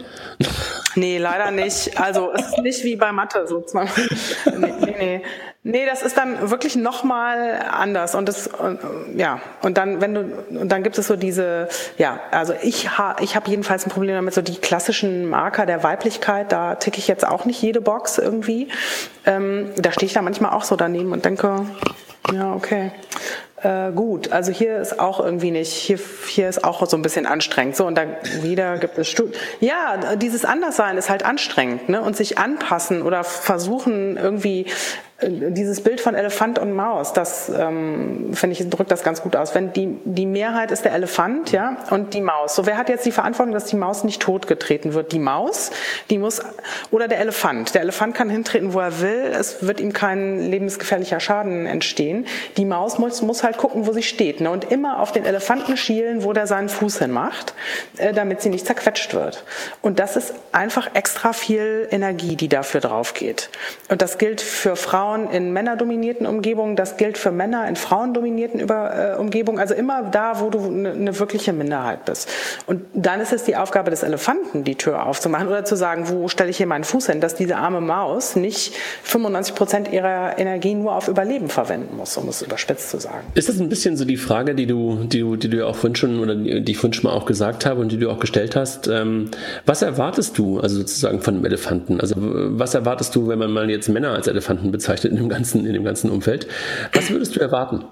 Nee, leider nicht. Also es ist nicht wie bei Mathe so zweimal. Nee, nee, nee. Nee, das ist dann wirklich noch mal anders und das und, ja und dann wenn du und dann gibt es so diese ja also ich ha, ich habe jedenfalls ein Problem damit, so die klassischen Marker der Weiblichkeit, da ticke ich jetzt auch nicht jede Box irgendwie, ähm, da stehe ich da manchmal auch so daneben und denke, ja okay. Äh, gut, also hier ist auch irgendwie nicht, hier, hier ist auch so ein bisschen anstrengend. So, und dann wieder gibt es Studien. Ja, dieses Anderssein ist halt anstrengend, ne? Und sich anpassen oder versuchen irgendwie dieses Bild von Elefant und Maus, das ähm, finde ich, drückt das ganz gut aus. Wenn die, die Mehrheit ist der Elefant, ja, und die Maus. So, wer hat jetzt die Verantwortung, dass die Maus nicht totgetreten wird? Die Maus, die muss, oder der Elefant. Der Elefant kann hintreten, wo er will. Es wird ihm kein lebensgefährlicher Schaden entstehen. Die Maus muss, muss halt gucken, wo sie steht, ne, und immer auf den Elefanten schielen, wo der seinen Fuß hinmacht, äh, damit sie nicht zerquetscht wird. Und das ist einfach extra viel Energie, die dafür drauf geht. Und das gilt für Frauen in männerdominierten Umgebungen, das gilt für Männer in frauendominierten Über, äh, Umgebungen, also immer da, wo du eine ne wirkliche Minderheit bist. Und dann ist es die Aufgabe des Elefanten, die Tür aufzumachen oder zu sagen, wo stelle ich hier meinen Fuß hin, dass diese arme Maus nicht fünfundneunzig Prozent ihrer Energie nur auf Überleben verwenden muss, um es überspitzt zu sagen. Ist das ein bisschen so die Frage, die du, die du, die du ja auch vorhin schon oder die ich vorhin schon mal auch gesagt habe und die du auch gestellt hast? Ähm, was erwartest du, also sozusagen von einem Elefanten? Also was erwartest du, wenn man mal jetzt Männer als Elefanten bezeichnet? In dem ganzen, in dem ganzen Umfeld. Was würdest du erwarten?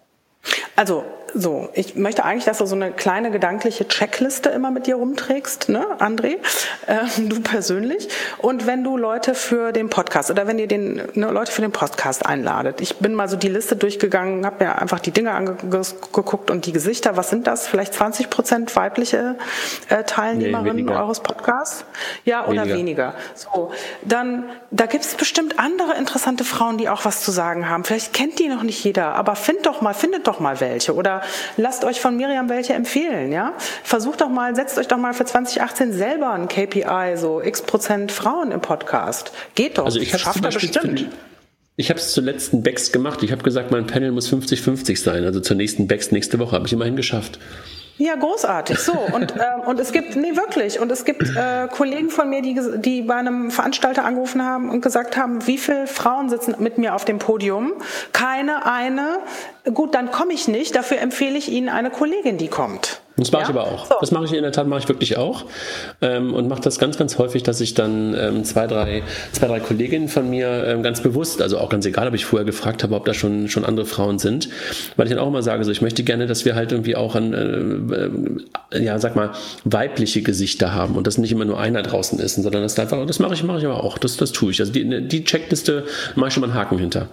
Also, so, ich möchte eigentlich, dass du so eine kleine gedankliche Checkliste immer mit dir rumträgst, ne, André, äh, du persönlich. Und wenn du Leute für den Podcast oder wenn ihr den ne, Leute für den Podcast einladet, ich bin mal so die Liste durchgegangen, habe mir einfach die Dinge angeguckt und die Gesichter. Was sind das? Vielleicht zwanzig Prozent weibliche äh, Teilnehmerinnen nee, eures Podcasts? Ja, oder weniger. weniger. So, dann da gibt es bestimmt andere interessante Frauen, die auch was zu sagen haben. Vielleicht kennt die noch nicht jeder, aber find doch mal, findet doch mal welche oder lasst euch von Miriam welche empfehlen, ja? Versucht doch mal, setzt euch doch mal für zwanzig achtzehn selber ein K P I, so x Prozent Frauen im Podcast. Geht doch, also ich schafft das bestimmt. Ich habe es zur letzten Bex gemacht. Ich habe gesagt, mein Panel muss fünfzig fünfzig sein. Also zur nächsten Bex nächste Woche habe ich immerhin geschafft. Ja, großartig. So und äh, und es gibt nee wirklich und es gibt äh, Kollegen von mir, die die bei einem Veranstalter angerufen haben und gesagt haben, wie viele Frauen sitzen mit mir auf dem Podium? Keine eine. Gut, dann komme ich nicht. Dafür empfehle ich Ihnen eine Kollegin, die kommt. Das mache ja? ich aber auch. So. Das mache ich in der Tat, mache ich wirklich auch ähm, und mache das ganz, ganz häufig, dass ich dann ähm, zwei, drei, zwei, drei Kolleginnen von mir ähm, ganz bewusst, also auch ganz egal, ob ich vorher gefragt habe, ob da schon schon andere Frauen sind, weil ich dann auch immer sage, so ich möchte gerne, dass wir halt irgendwie auch an, äh, ja, sag mal, weibliche Gesichter haben und dass nicht immer nur einer draußen ist, sondern dass da einfach, das mache ich, mache ich aber auch, das, das tue ich. Also die, die Checkliste mache ich schon mal einen Haken hinter.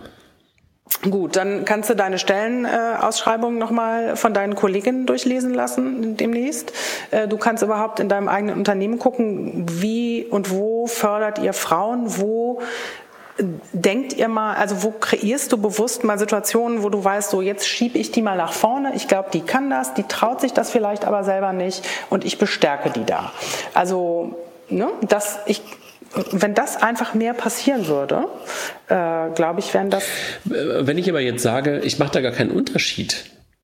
Gut, dann kannst du deine Stellenausschreibung äh, nochmal von deinen Kolleginnen durchlesen lassen demnächst. Äh, du kannst überhaupt in deinem eigenen Unternehmen gucken, wie und wo fördert ihr Frauen, wo denkt ihr mal, also wo kreierst du bewusst mal Situationen, wo du weißt, so jetzt schiebe ich die mal nach vorne, ich glaube, die kann das, die traut sich das vielleicht aber selber nicht und ich bestärke die da. Also, ne, dass ich wenn das einfach mehr passieren würde, äh, glaube ich, wären das... Wenn ich aber jetzt sage, ich mache da gar keinen Unterschied,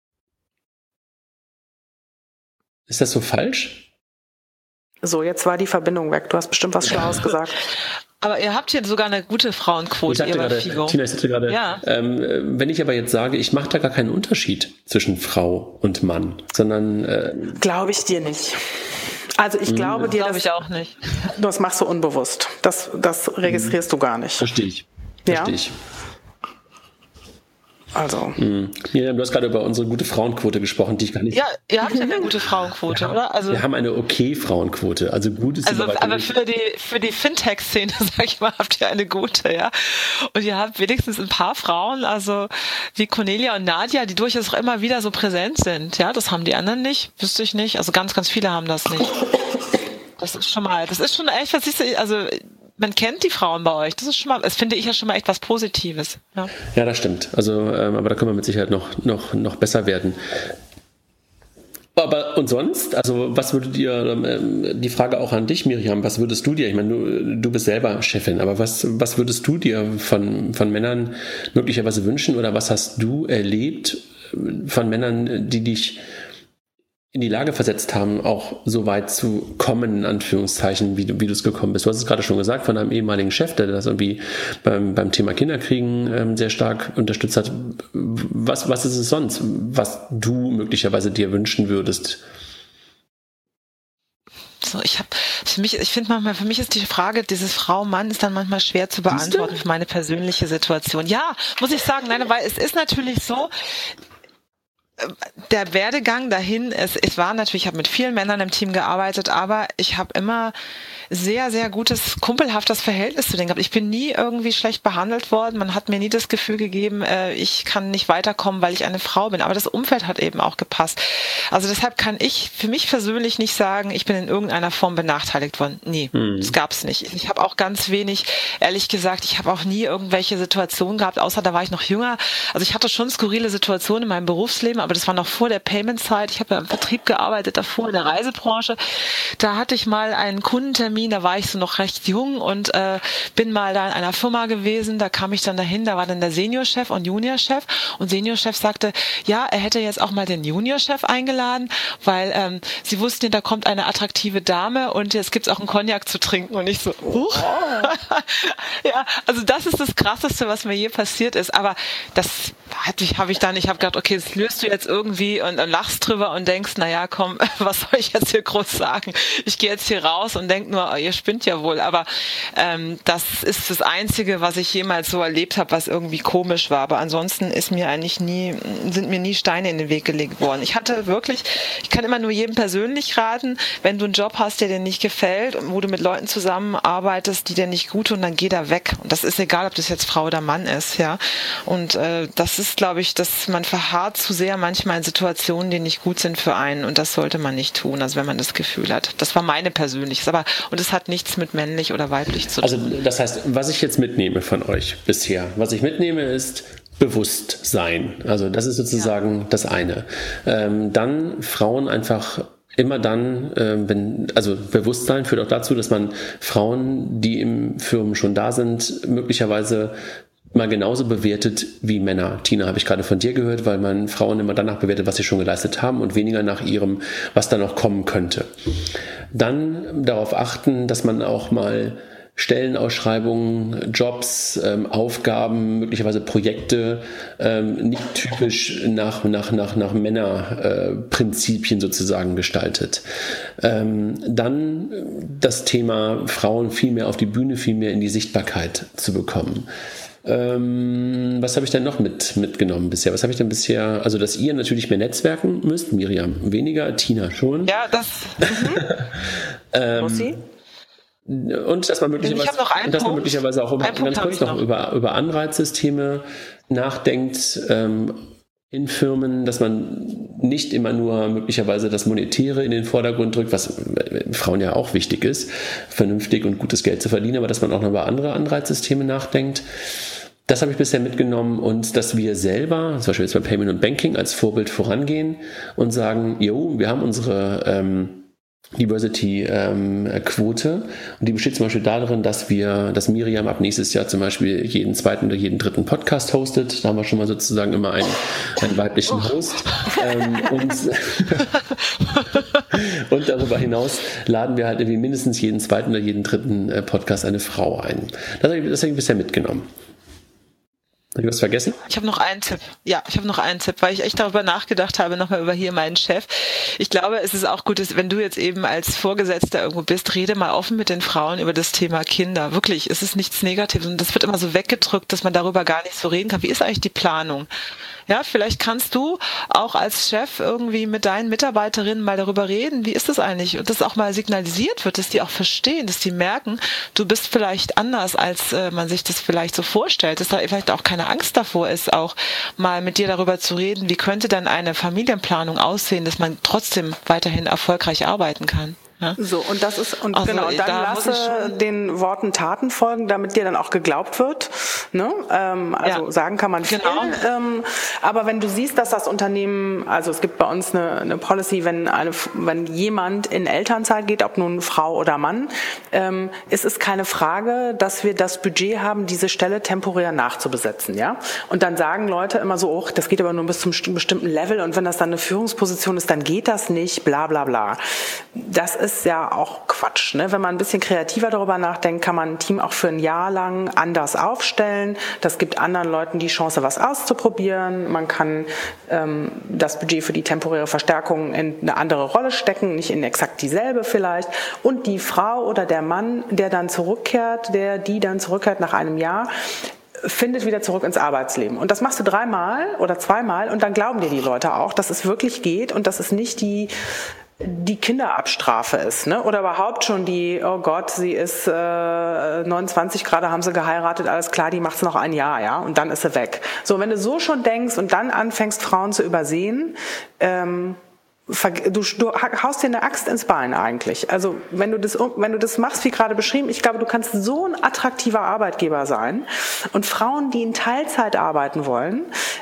ist das so falsch? So, jetzt war die Verbindung weg. Du hast bestimmt was Schlaues gesagt. Aber ihr habt hier sogar eine gute Frauenquote. Ich sagte gerade, Tina, ich sagte gerade, ja. ähm, wenn ich aber jetzt sage, ich mache da gar keinen Unterschied zwischen Frau und Mann, sondern... Äh, glaube ich dir nicht. Also ich glaube das dir, glaube das, ich auch nicht. Das machst du unbewusst. Das, das registrierst du gar nicht. Verstehe ich. Ja? Verstehe ich. Also. Mhm. Miriam, du hast gerade über unsere gute Frauenquote gesprochen, die ich gar nicht... Ja, ihr habt ja eine gute Frauenquote, ja, oder? Also, wir haben eine okay Frauenquote, also gut ist also aber, aber für die für die Fintech-Szene, sag ich mal, habt ihr eine gute, ja. Und ihr habt wenigstens ein paar Frauen, also wie Cornelia und Nadia, die durchaus auch immer wieder so präsent sind, ja. Das haben die anderen nicht, wüsste ich nicht. Also ganz, ganz viele haben das nicht. Das ist schon mal, das ist schon echt, was ich sehe, also man kennt die Frauen bei euch. Das ist schon mal, das finde ich ja schon mal echt was Positives. Ja, ja das stimmt. Also, ähm, aber da können wir mit Sicherheit noch, noch, noch besser werden. Aber und sonst? Also was würdet ihr, ähm, die Frage auch an dich, Miriam, was würdest du dir, ich meine, du, du bist selber Chefin, aber was, was würdest du dir von, von Männern möglicherweise wünschen oder was hast du erlebt von Männern, die dich in die Lage versetzt haben, auch so weit zu kommen, in Anführungszeichen, wie du, wie du es gekommen bist. Du hast es gerade schon gesagt, von einem ehemaligen Chef, der das irgendwie beim, beim Thema Kinderkriegen ähm, sehr stark unterstützt hat. Was, was ist es sonst, was du möglicherweise dir wünschen würdest? So, ich habe für mich, ich finde manchmal, für mich ist die Frage, dieses Frau-Mann ist dann manchmal schwer zu beantworten für meine persönliche Situation. Ja, muss ich sagen, nein, weil es ist natürlich so, der Werdegang dahin, es, es war natürlich, ich habe mit vielen Männern im Team gearbeitet, aber ich habe immer sehr, sehr gutes, kumpelhaftes Verhältnis zu denen gehabt. Ich bin nie irgendwie schlecht behandelt worden. Man hat mir nie das Gefühl gegeben, äh, ich kann nicht weiterkommen, weil ich eine Frau bin. Aber das Umfeld hat eben auch gepasst. Also deshalb kann ich für mich persönlich nicht sagen, ich bin in irgendeiner Form benachteiligt worden. Nee, hm. das gab's nicht. Ich habe auch ganz wenig, ehrlich gesagt, ich habe auch nie irgendwelche Situationen gehabt, außer da war ich noch jünger. Also ich hatte schon skurrile Situationen in meinem Berufsleben, aber das war noch vor der Payment-Zeit. Ich habe ja im Vertrieb gearbeitet, davor in der Reisebranche. Da hatte ich mal einen Kundentermin, da war ich so noch recht jung und äh, bin mal da in einer Firma gewesen, da kam ich dann dahin, da war dann der Seniorchef und Juniorchef und Seniorchef sagte, ja, er hätte jetzt auch mal den Juniorchef eingeladen, weil ähm, sie wussten, da kommt eine attraktive Dame und jetzt gibt's auch einen Cognac zu trinken und ich so, huch. Oh. Ja, also das ist das Krasseste, was mir je passiert ist, aber das habe ich dann, ich habe gedacht, okay, das löst du jetzt irgendwie und, und lachst drüber und denkst, naja, komm, was soll ich jetzt hier groß sagen? Ich gehe jetzt hier raus und denk nur, oh, ihr spinnt ja wohl, aber ähm, das ist das Einzige, was ich jemals so erlebt habe, was irgendwie komisch war, aber ansonsten ist mir eigentlich nie, sind mir nie Steine in den Weg gelegt worden. Ich hatte wirklich, ich kann immer nur jedem persönlich raten, wenn du einen Job hast, der dir nicht gefällt und wo du mit Leuten zusammenarbeitest, die dir nicht gut tun, dann geh da weg. Und das ist egal, ob das jetzt Frau oder Mann ist, ja. Und äh, das ist, glaube ich, dass man verharrt zu sehr manchmal in Situationen, die nicht gut sind für einen und das sollte man nicht tun, also wenn man das Gefühl hat. Das war meine persönliches, aber und es hat nichts mit männlich oder weiblich zu tun. Also das heißt, was ich jetzt mitnehme von euch bisher, was ich mitnehme ist Bewusstsein. Also das ist sozusagen ja. das eine. Ähm, dann Frauen einfach immer dann, äh, wenn, also Bewusstsein führt auch dazu, dass man Frauen, die im Firmen schon da sind, möglicherweise mal genauso bewertet wie Männer. Tina, habe ich gerade von dir gehört, weil man Frauen immer danach bewertet, was sie schon geleistet haben und weniger nach ihrem, was da noch kommen könnte. Dann darauf achten, dass man auch mal Stellenausschreibungen, Jobs, ähm, Aufgaben, möglicherweise Projekte ähm, nicht typisch nach, nach, nach, nach Männerprinzipien äh, sozusagen gestaltet. Ähm, dann das Thema Frauen viel mehr auf die Bühne, viel mehr in die Sichtbarkeit zu bekommen. Ähm, was habe ich denn noch mit, mitgenommen bisher? Was habe ich denn bisher? Also, dass ihr natürlich mehr netzwerken müsst. Miriam weniger, Tina schon. Ja, das. Mhm. ähm, Muss sie? Und dass man möglicherweise, und dass man möglicherweise auch über, ganz kurz noch, noch über, über Anreizsysteme nachdenkt ähm, in Firmen, dass man nicht immer nur möglicherweise das Monetäre in den Vordergrund drückt, was Frauen ja auch wichtig ist, vernünftig und gutes Geld zu verdienen, aber dass man auch noch über andere Anreizsysteme nachdenkt. Das habe ich bisher mitgenommen und dass wir selber, zum Beispiel jetzt bei Payment und Banking, als Vorbild vorangehen und sagen, jo, wir haben unsere ähm, Diversity-Quote ähm, und die besteht zum Beispiel darin, dass wir, dass Miriam ab nächstes Jahr zum Beispiel jeden zweiten oder jeden dritten Podcast hostet. Da haben wir schon mal sozusagen immer einen, einen weiblichen Host. Ähm, und, und darüber hinaus laden wir halt irgendwie mindestens jeden zweiten oder jeden dritten Podcast eine Frau ein. Das habe ich, das habe ich bisher mitgenommen. Habe ich was vergessen? Ich habe noch einen Tipp. Ja, ich habe noch einen Tipp, weil ich echt darüber nachgedacht habe, nochmal über hier meinen Chef. Ich glaube, es ist auch gut, dass, wenn du jetzt eben als Vorgesetzter irgendwo bist, rede mal offen mit den Frauen über das Thema Kinder. Wirklich, es ist nichts Negatives und das wird immer so weggedrückt, dass man darüber gar nicht so reden kann. Wie ist eigentlich die Planung? Ja, vielleicht kannst du auch als Chef irgendwie mit deinen Mitarbeiterinnen mal darüber reden, wie ist das eigentlich? Und das auch mal signalisiert wird, dass die auch verstehen, dass die merken, du bist vielleicht anders, als äh, man sich das vielleicht so vorstellt, dass da vielleicht auch keine Angst davor ist, auch mal mit dir darüber zu reden, wie könnte dann eine Familienplanung aussehen, dass man trotzdem weiterhin erfolgreich arbeiten kann. Ja? So, und das ist, und also, genau, dann da lasse den Worten Taten folgen, damit dir dann auch geglaubt wird. Ne? Ähm, also ja. sagen kann man viel. Genau. Ähm, aber wenn du siehst, dass das Unternehmen, also es gibt bei uns eine, eine Policy, wenn eine, wenn jemand in Elternzeit geht, ob nun Frau oder Mann, ähm, ist es keine Frage, dass wir das Budget haben, diese Stelle temporär nachzubesetzen. Ja? Und dann sagen Leute immer so, oh, das geht aber nur bis zum bestimmten Level und wenn das dann eine Führungsposition ist, dann geht das nicht, bla bla bla. Das ist ja auch Quatsch. Ne? Wenn man ein bisschen kreativer darüber nachdenkt, kann man ein Team auch für ein Jahr lang anders aufstellen. Das gibt anderen Leuten die Chance, was auszuprobieren. Man kann ähm, das Budget für die temporäre Verstärkung in eine andere Rolle stecken, nicht in exakt dieselbe vielleicht. Und die Frau oder der Mann, der dann zurückkehrt, der die dann zurückkehrt nach einem Jahr, findet wieder zurück ins Arbeitsleben. Und das machst du dreimal oder zweimal und dann glauben dir die Leute auch, dass es wirklich geht und dass es nicht die die Kinderabstrafe ist, ne? Oder überhaupt schon die, oh Gott, sie ist äh, neunundzwanzig, gerade haben sie geheiratet, alles klar, die macht's noch ein Jahr, ja, und dann ist sie weg. So, wenn du so schon denkst und dann anfängst, Frauen zu übersehen, ähm, Du, du haust dir eine Axt ins Bein eigentlich. Also wenn du das, wenn du das machst, wie gerade beschrieben, ich glaube, du kannst so ein attraktiver Arbeitgeber sein. Und Frauen, die in Teilzeit arbeiten wollen,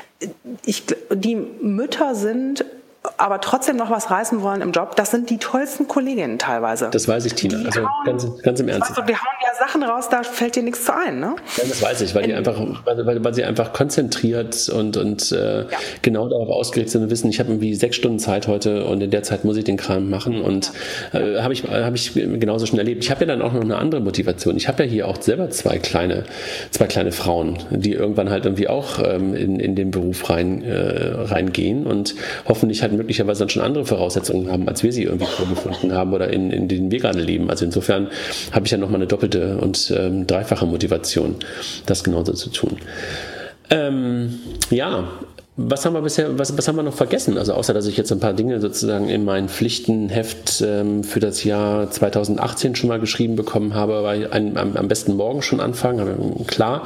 ich, die Mütter sind, aber trotzdem noch was reißen wollen im Job, das sind die tollsten Kolleginnen teilweise. Das weiß ich, Tina. Also ganz, ganz im Ernst. Also die hauen ja Sachen raus, da fällt dir nichts zu ein, ne? Ja, das weiß ich, weil die einfach, weil, weil sie einfach konzentriert und, und äh, ja. genau darauf ausgerichtet sind und wissen, ich habe irgendwie sechs Stunden Zeit heute und in der Zeit muss ich den Kram machen und ja. äh, habe ich, hab ich genauso schon erlebt. Ich habe ja dann auch noch eine andere Motivation. Ich habe ja hier auch selber zwei kleine, zwei kleine Frauen, die irgendwann halt irgendwie auch ähm, in, in den Beruf rein, äh, reingehen und hoffentlich halt möglicherweise dann schon andere Voraussetzungen haben, als wir sie irgendwie vorgefunden haben oder in, in denen wir gerade leben. Also insofern habe ich ja nochmal eine doppelte und ähm, dreifache Motivation, das genauso zu tun. Ähm, ja, was haben wir bisher, was, was haben wir noch vergessen? Also außer, dass ich jetzt ein paar Dinge sozusagen in mein Pflichtenheft ähm, für das Jahr zweitausendachtzehn schon mal geschrieben bekommen habe, weil ein, am, am besten morgen schon anfangen, aber klar.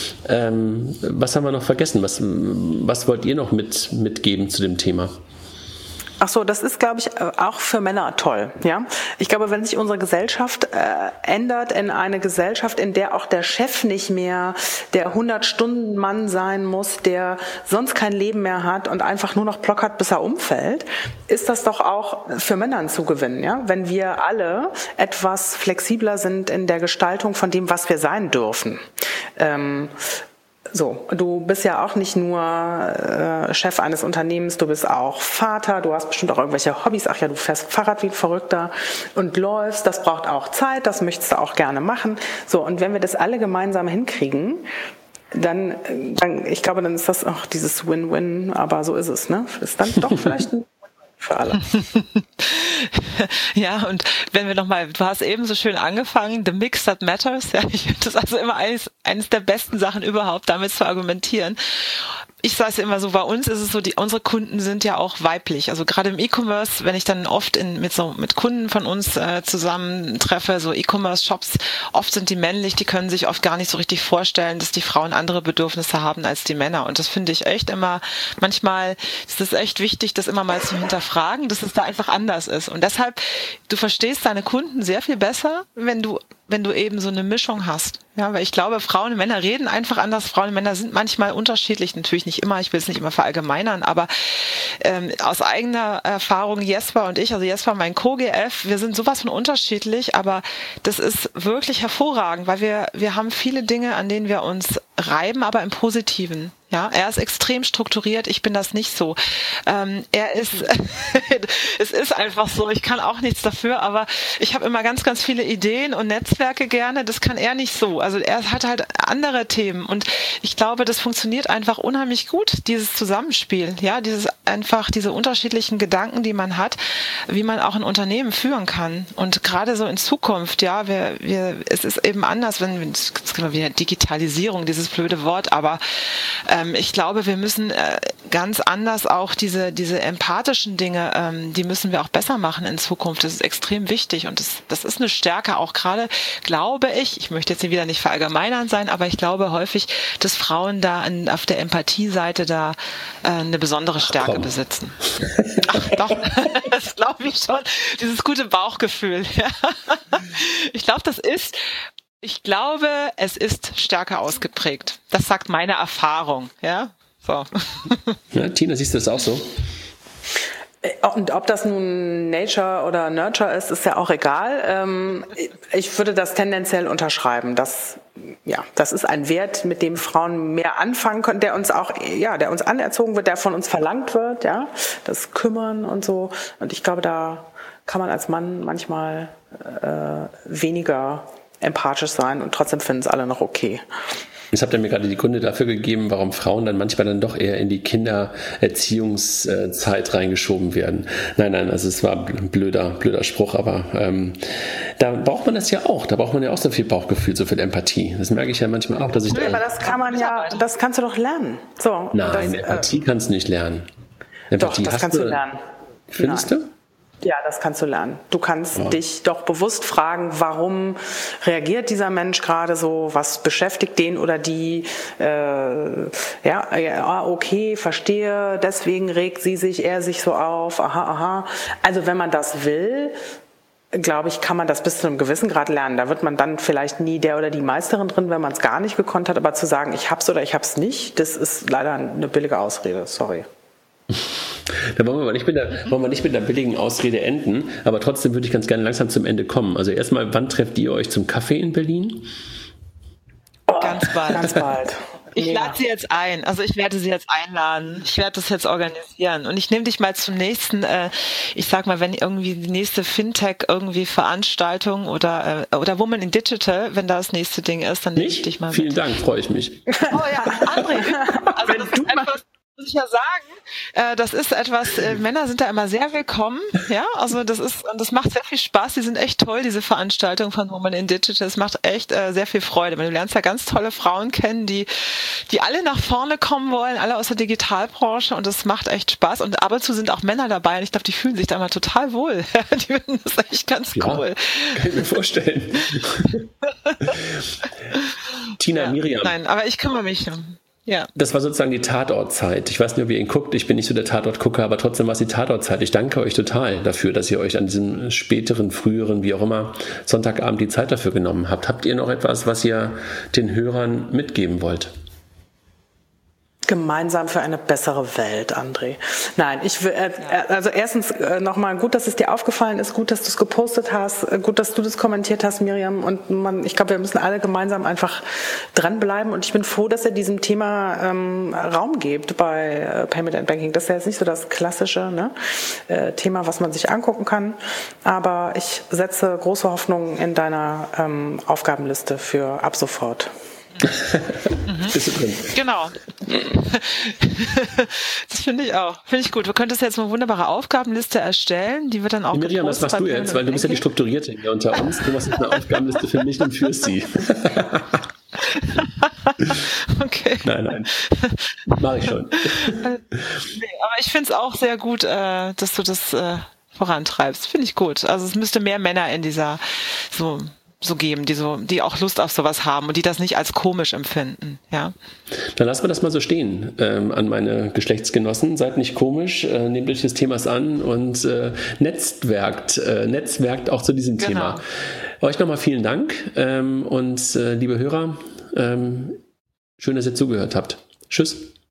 Ähm, was haben wir noch vergessen? Was, was wollt ihr noch mit, mitgeben zu dem Thema? Ach so, das ist, glaube ich, auch für Männer toll. Ja, ich glaube, wenn sich unsere Gesellschaft äh, ändert in eine Gesellschaft, in der auch der Chef nicht mehr der hundert-Stunden-Mann sein muss, der sonst kein Leben mehr hat und einfach nur noch Block hat, bis er umfällt, ist das doch auch für Männer ein Zugewinn. Ja, wenn wir alle etwas flexibler sind in der Gestaltung von dem, was wir sein dürfen. Ähm, So, du bist ja auch nicht nur äh, Chef eines Unternehmens, du bist auch Vater, du hast bestimmt auch irgendwelche Hobbys. Ach ja, du fährst Fahrrad wie ein Verrückter und läufst, das braucht auch Zeit, das möchtest du auch gerne machen. So, und wenn wir das alle gemeinsam hinkriegen, dann, dann ich glaube, dann ist das auch dieses Win-Win, aber so ist es, ne? Ist dann doch vielleicht ein für alle. Ja, und wenn wir nochmal, du hast eben so schön angefangen, the mix that matters, ja, ich finde das also immer eines, eines der besten Sachen überhaupt, damit zu argumentieren. Ich sage es immer so, bei uns ist es so, die, unsere Kunden sind ja auch weiblich. Also gerade im E-Commerce, wenn ich dann oft in, mit so mit Kunden von uns äh, zusammentreffe, so E-Commerce-Shops, oft sind die männlich, die können sich oft gar nicht so richtig vorstellen, dass die Frauen andere Bedürfnisse haben als die Männer. Und das finde ich echt immer, manchmal ist es echt wichtig, das immer mal zu hinterfragen, dass es da einfach anders ist. Und deshalb, du verstehst deine Kunden sehr viel besser, wenn du wenn du eben so eine Mischung hast. Ja, weil ich glaube, Frauen und Männer reden einfach anders. Frauen und Männer sind manchmal unterschiedlich, natürlich nicht immer, ich will es nicht immer verallgemeinern, aber ähm, aus eigener Erfahrung, Jesper und ich, also Jesper, mein Co-G F, wir sind sowas von unterschiedlich, aber das ist wirklich hervorragend, weil wir wir haben viele Dinge, an denen wir uns reiben, aber im Positiven. Ja, er ist extrem strukturiert, ich bin das nicht so. Ähm, er ist, es ist einfach so, ich kann auch nichts dafür, aber ich habe immer ganz, ganz viele Ideen und Netzwerke gerne, das kann er nicht so. Also er hat halt andere Themen und ich glaube, das funktioniert einfach unheimlich gut, dieses Zusammenspiel, ja, dieses einfach, diese unterschiedlichen Gedanken, die man hat, wie man auch ein Unternehmen führen kann. Und gerade so in Zukunft, ja, wir, wir, es ist eben anders, wenn, jetzt kommen wir wieder Digitalisierung, dieses blöde Wort, aber ähm, ich glaube, wir müssen äh, ganz anders auch diese, diese empathischen Dinge, ähm, die müssen wir auch besser machen in Zukunft. Das ist extrem wichtig und das, das ist eine Stärke auch gerade, glaube ich, ich möchte jetzt hier wieder nicht verallgemeinern sein, aber ich glaube häufig, dass Frauen da an, auf der Empathie-Seite da äh, eine besondere Stärke Komm. besitzen. Ach doch, das glaube ich schon. Dieses gute Bauchgefühl. Ja. Ich glaube, das ist Ich glaube, es ist stärker ausgeprägt. Das sagt meine Erfahrung. Ja, so. Ja, Tina, siehst du das auch so? Und ob das nun Nature oder Nurture ist, ist ja auch egal. Ich würde das tendenziell unterschreiben. Das, ja, das ist ein Wert, mit dem Frauen mehr anfangen können, der uns auch, ja, der uns anerzogen wird, der von uns verlangt wird, ja, das Kümmern und so. Und ich glaube, da kann man als Mann manchmal äh, weniger empathisch sein und trotzdem finden es alle noch okay. Jetzt habt ihr mir gerade die Gründe dafür gegeben, warum Frauen dann manchmal dann doch eher in die Kindererziehungszeit reingeschoben werden. Nein, nein, also es war ein blöder, blöder Spruch, aber ähm, da braucht man das ja auch. Da braucht man ja auch so viel Bauchgefühl, so viel Empathie. Das merke ich ja manchmal auch, dass ich. Nee, da aber das kann man ja, das kannst du doch lernen. So, nein, das, Empathie äh, kannst du nicht lernen. Empathie doch, das kannst du lernen. Findest nein. du? Ja, das kannst du lernen. Du kannst ja. dich doch bewusst fragen, warum reagiert dieser Mensch gerade so, was beschäftigt den oder die, äh, ja, ja, okay, verstehe, deswegen regt sie sich, er sich so auf, aha, aha. Also wenn man das will, glaube ich, kann man das bis zu einem gewissen Grad lernen. Da wird man dann vielleicht nie der oder die Meisterin drin, wenn man es gar nicht gekonnt hat, aber zu sagen, ich hab's oder ich hab's nicht, das ist leider eine billige Ausrede, sorry. Da wollen wir, nicht mit der, wollen wir nicht mit einer billigen Ausrede enden, aber trotzdem würde ich ganz gerne langsam zum Ende kommen. Also erstmal, wann trefft ihr euch zum Kaffee in Berlin? Oh, ganz bald. Ganz bald. Ich lade sie jetzt ein, also ich werde sie jetzt einladen, ich werde das jetzt organisieren und ich nehme dich mal zum nächsten, äh, ich sag mal, wenn irgendwie die nächste Fintech irgendwie Veranstaltung oder äh, oder Woman in Digital, wenn da das nächste Ding ist, dann nehme ich dich mal mit. Vielen Dank, freue ich mich. Oh ja, André, also das ist einfach, muss ich ja sagen, äh, das ist etwas, äh, Männer sind da immer sehr willkommen, ja, also das ist, und das macht sehr viel Spaß, die sind echt toll, diese Veranstaltung von Women in Digital, das macht echt äh, sehr viel Freude, weil du lernst ja ganz tolle Frauen kennen, die, die alle nach vorne kommen wollen, alle aus der Digitalbranche und das macht echt Spaß und ab und zu sind auch Männer dabei und ich glaube, die fühlen sich da immer total wohl, die finden das echt ganz ja, cool. Kann ich mir vorstellen. Tina, ja, Miriam. Nein, aber ich kümmere mich um. Ja. Das war sozusagen die Tatortzeit. Ich weiß nicht, ob ihr ihn guckt, ich bin nicht so der Tatortgucker, aber trotzdem war es die Tatortzeit. Ich danke euch total dafür, dass ihr euch an diesem späteren, früheren, wie auch immer, Sonntagabend die Zeit dafür genommen habt. Habt ihr noch etwas, was ihr den Hörern mitgeben wollt? Gemeinsam für eine bessere Welt, André. Nein, ich will, äh, also erstens äh, nochmal gut, dass es dir aufgefallen ist, gut, dass du es gepostet hast, äh, gut, dass du das kommentiert hast, Miriam. Und man, ich glaube, wir müssen alle gemeinsam einfach dranbleiben. Und ich bin froh, dass ihr diesem Thema ähm, Raum gebt bei äh, Payment and Banking. Das ist ja jetzt nicht so das klassische ne, äh, Thema, was man sich angucken kann. Aber ich setze große Hoffnungen in deiner ähm, Aufgabenliste für ab sofort. Bist du drin? Genau. Das finde ich auch. Finde ich gut. Du könntest jetzt eine wunderbare Aufgabenliste erstellen, die wird dann auch Miriam, was machst du jetzt? Weil du bist ja die Strukturierte hier unter uns. Du machst jetzt eine Aufgabenliste für mich und führst sie. Okay. Nein, nein. Mach ich schon. Aber ich finde es auch sehr gut, dass du das vorantreibst. Finde ich gut. Also es müsste mehr Männer in dieser so so geben, die so, die auch Lust auf sowas haben und die das nicht als komisch empfinden, ja. Dann lassen wir das mal so stehen ähm, an meine Geschlechtsgenossen. Seid nicht komisch, äh, nehmt euch des Themas an und äh, netzwerkt, äh, netzwerkt auch zu diesem genau. Thema. Euch nochmal vielen Dank ähm, und äh, liebe Hörer, ähm, schön, dass ihr zugehört habt. Tschüss.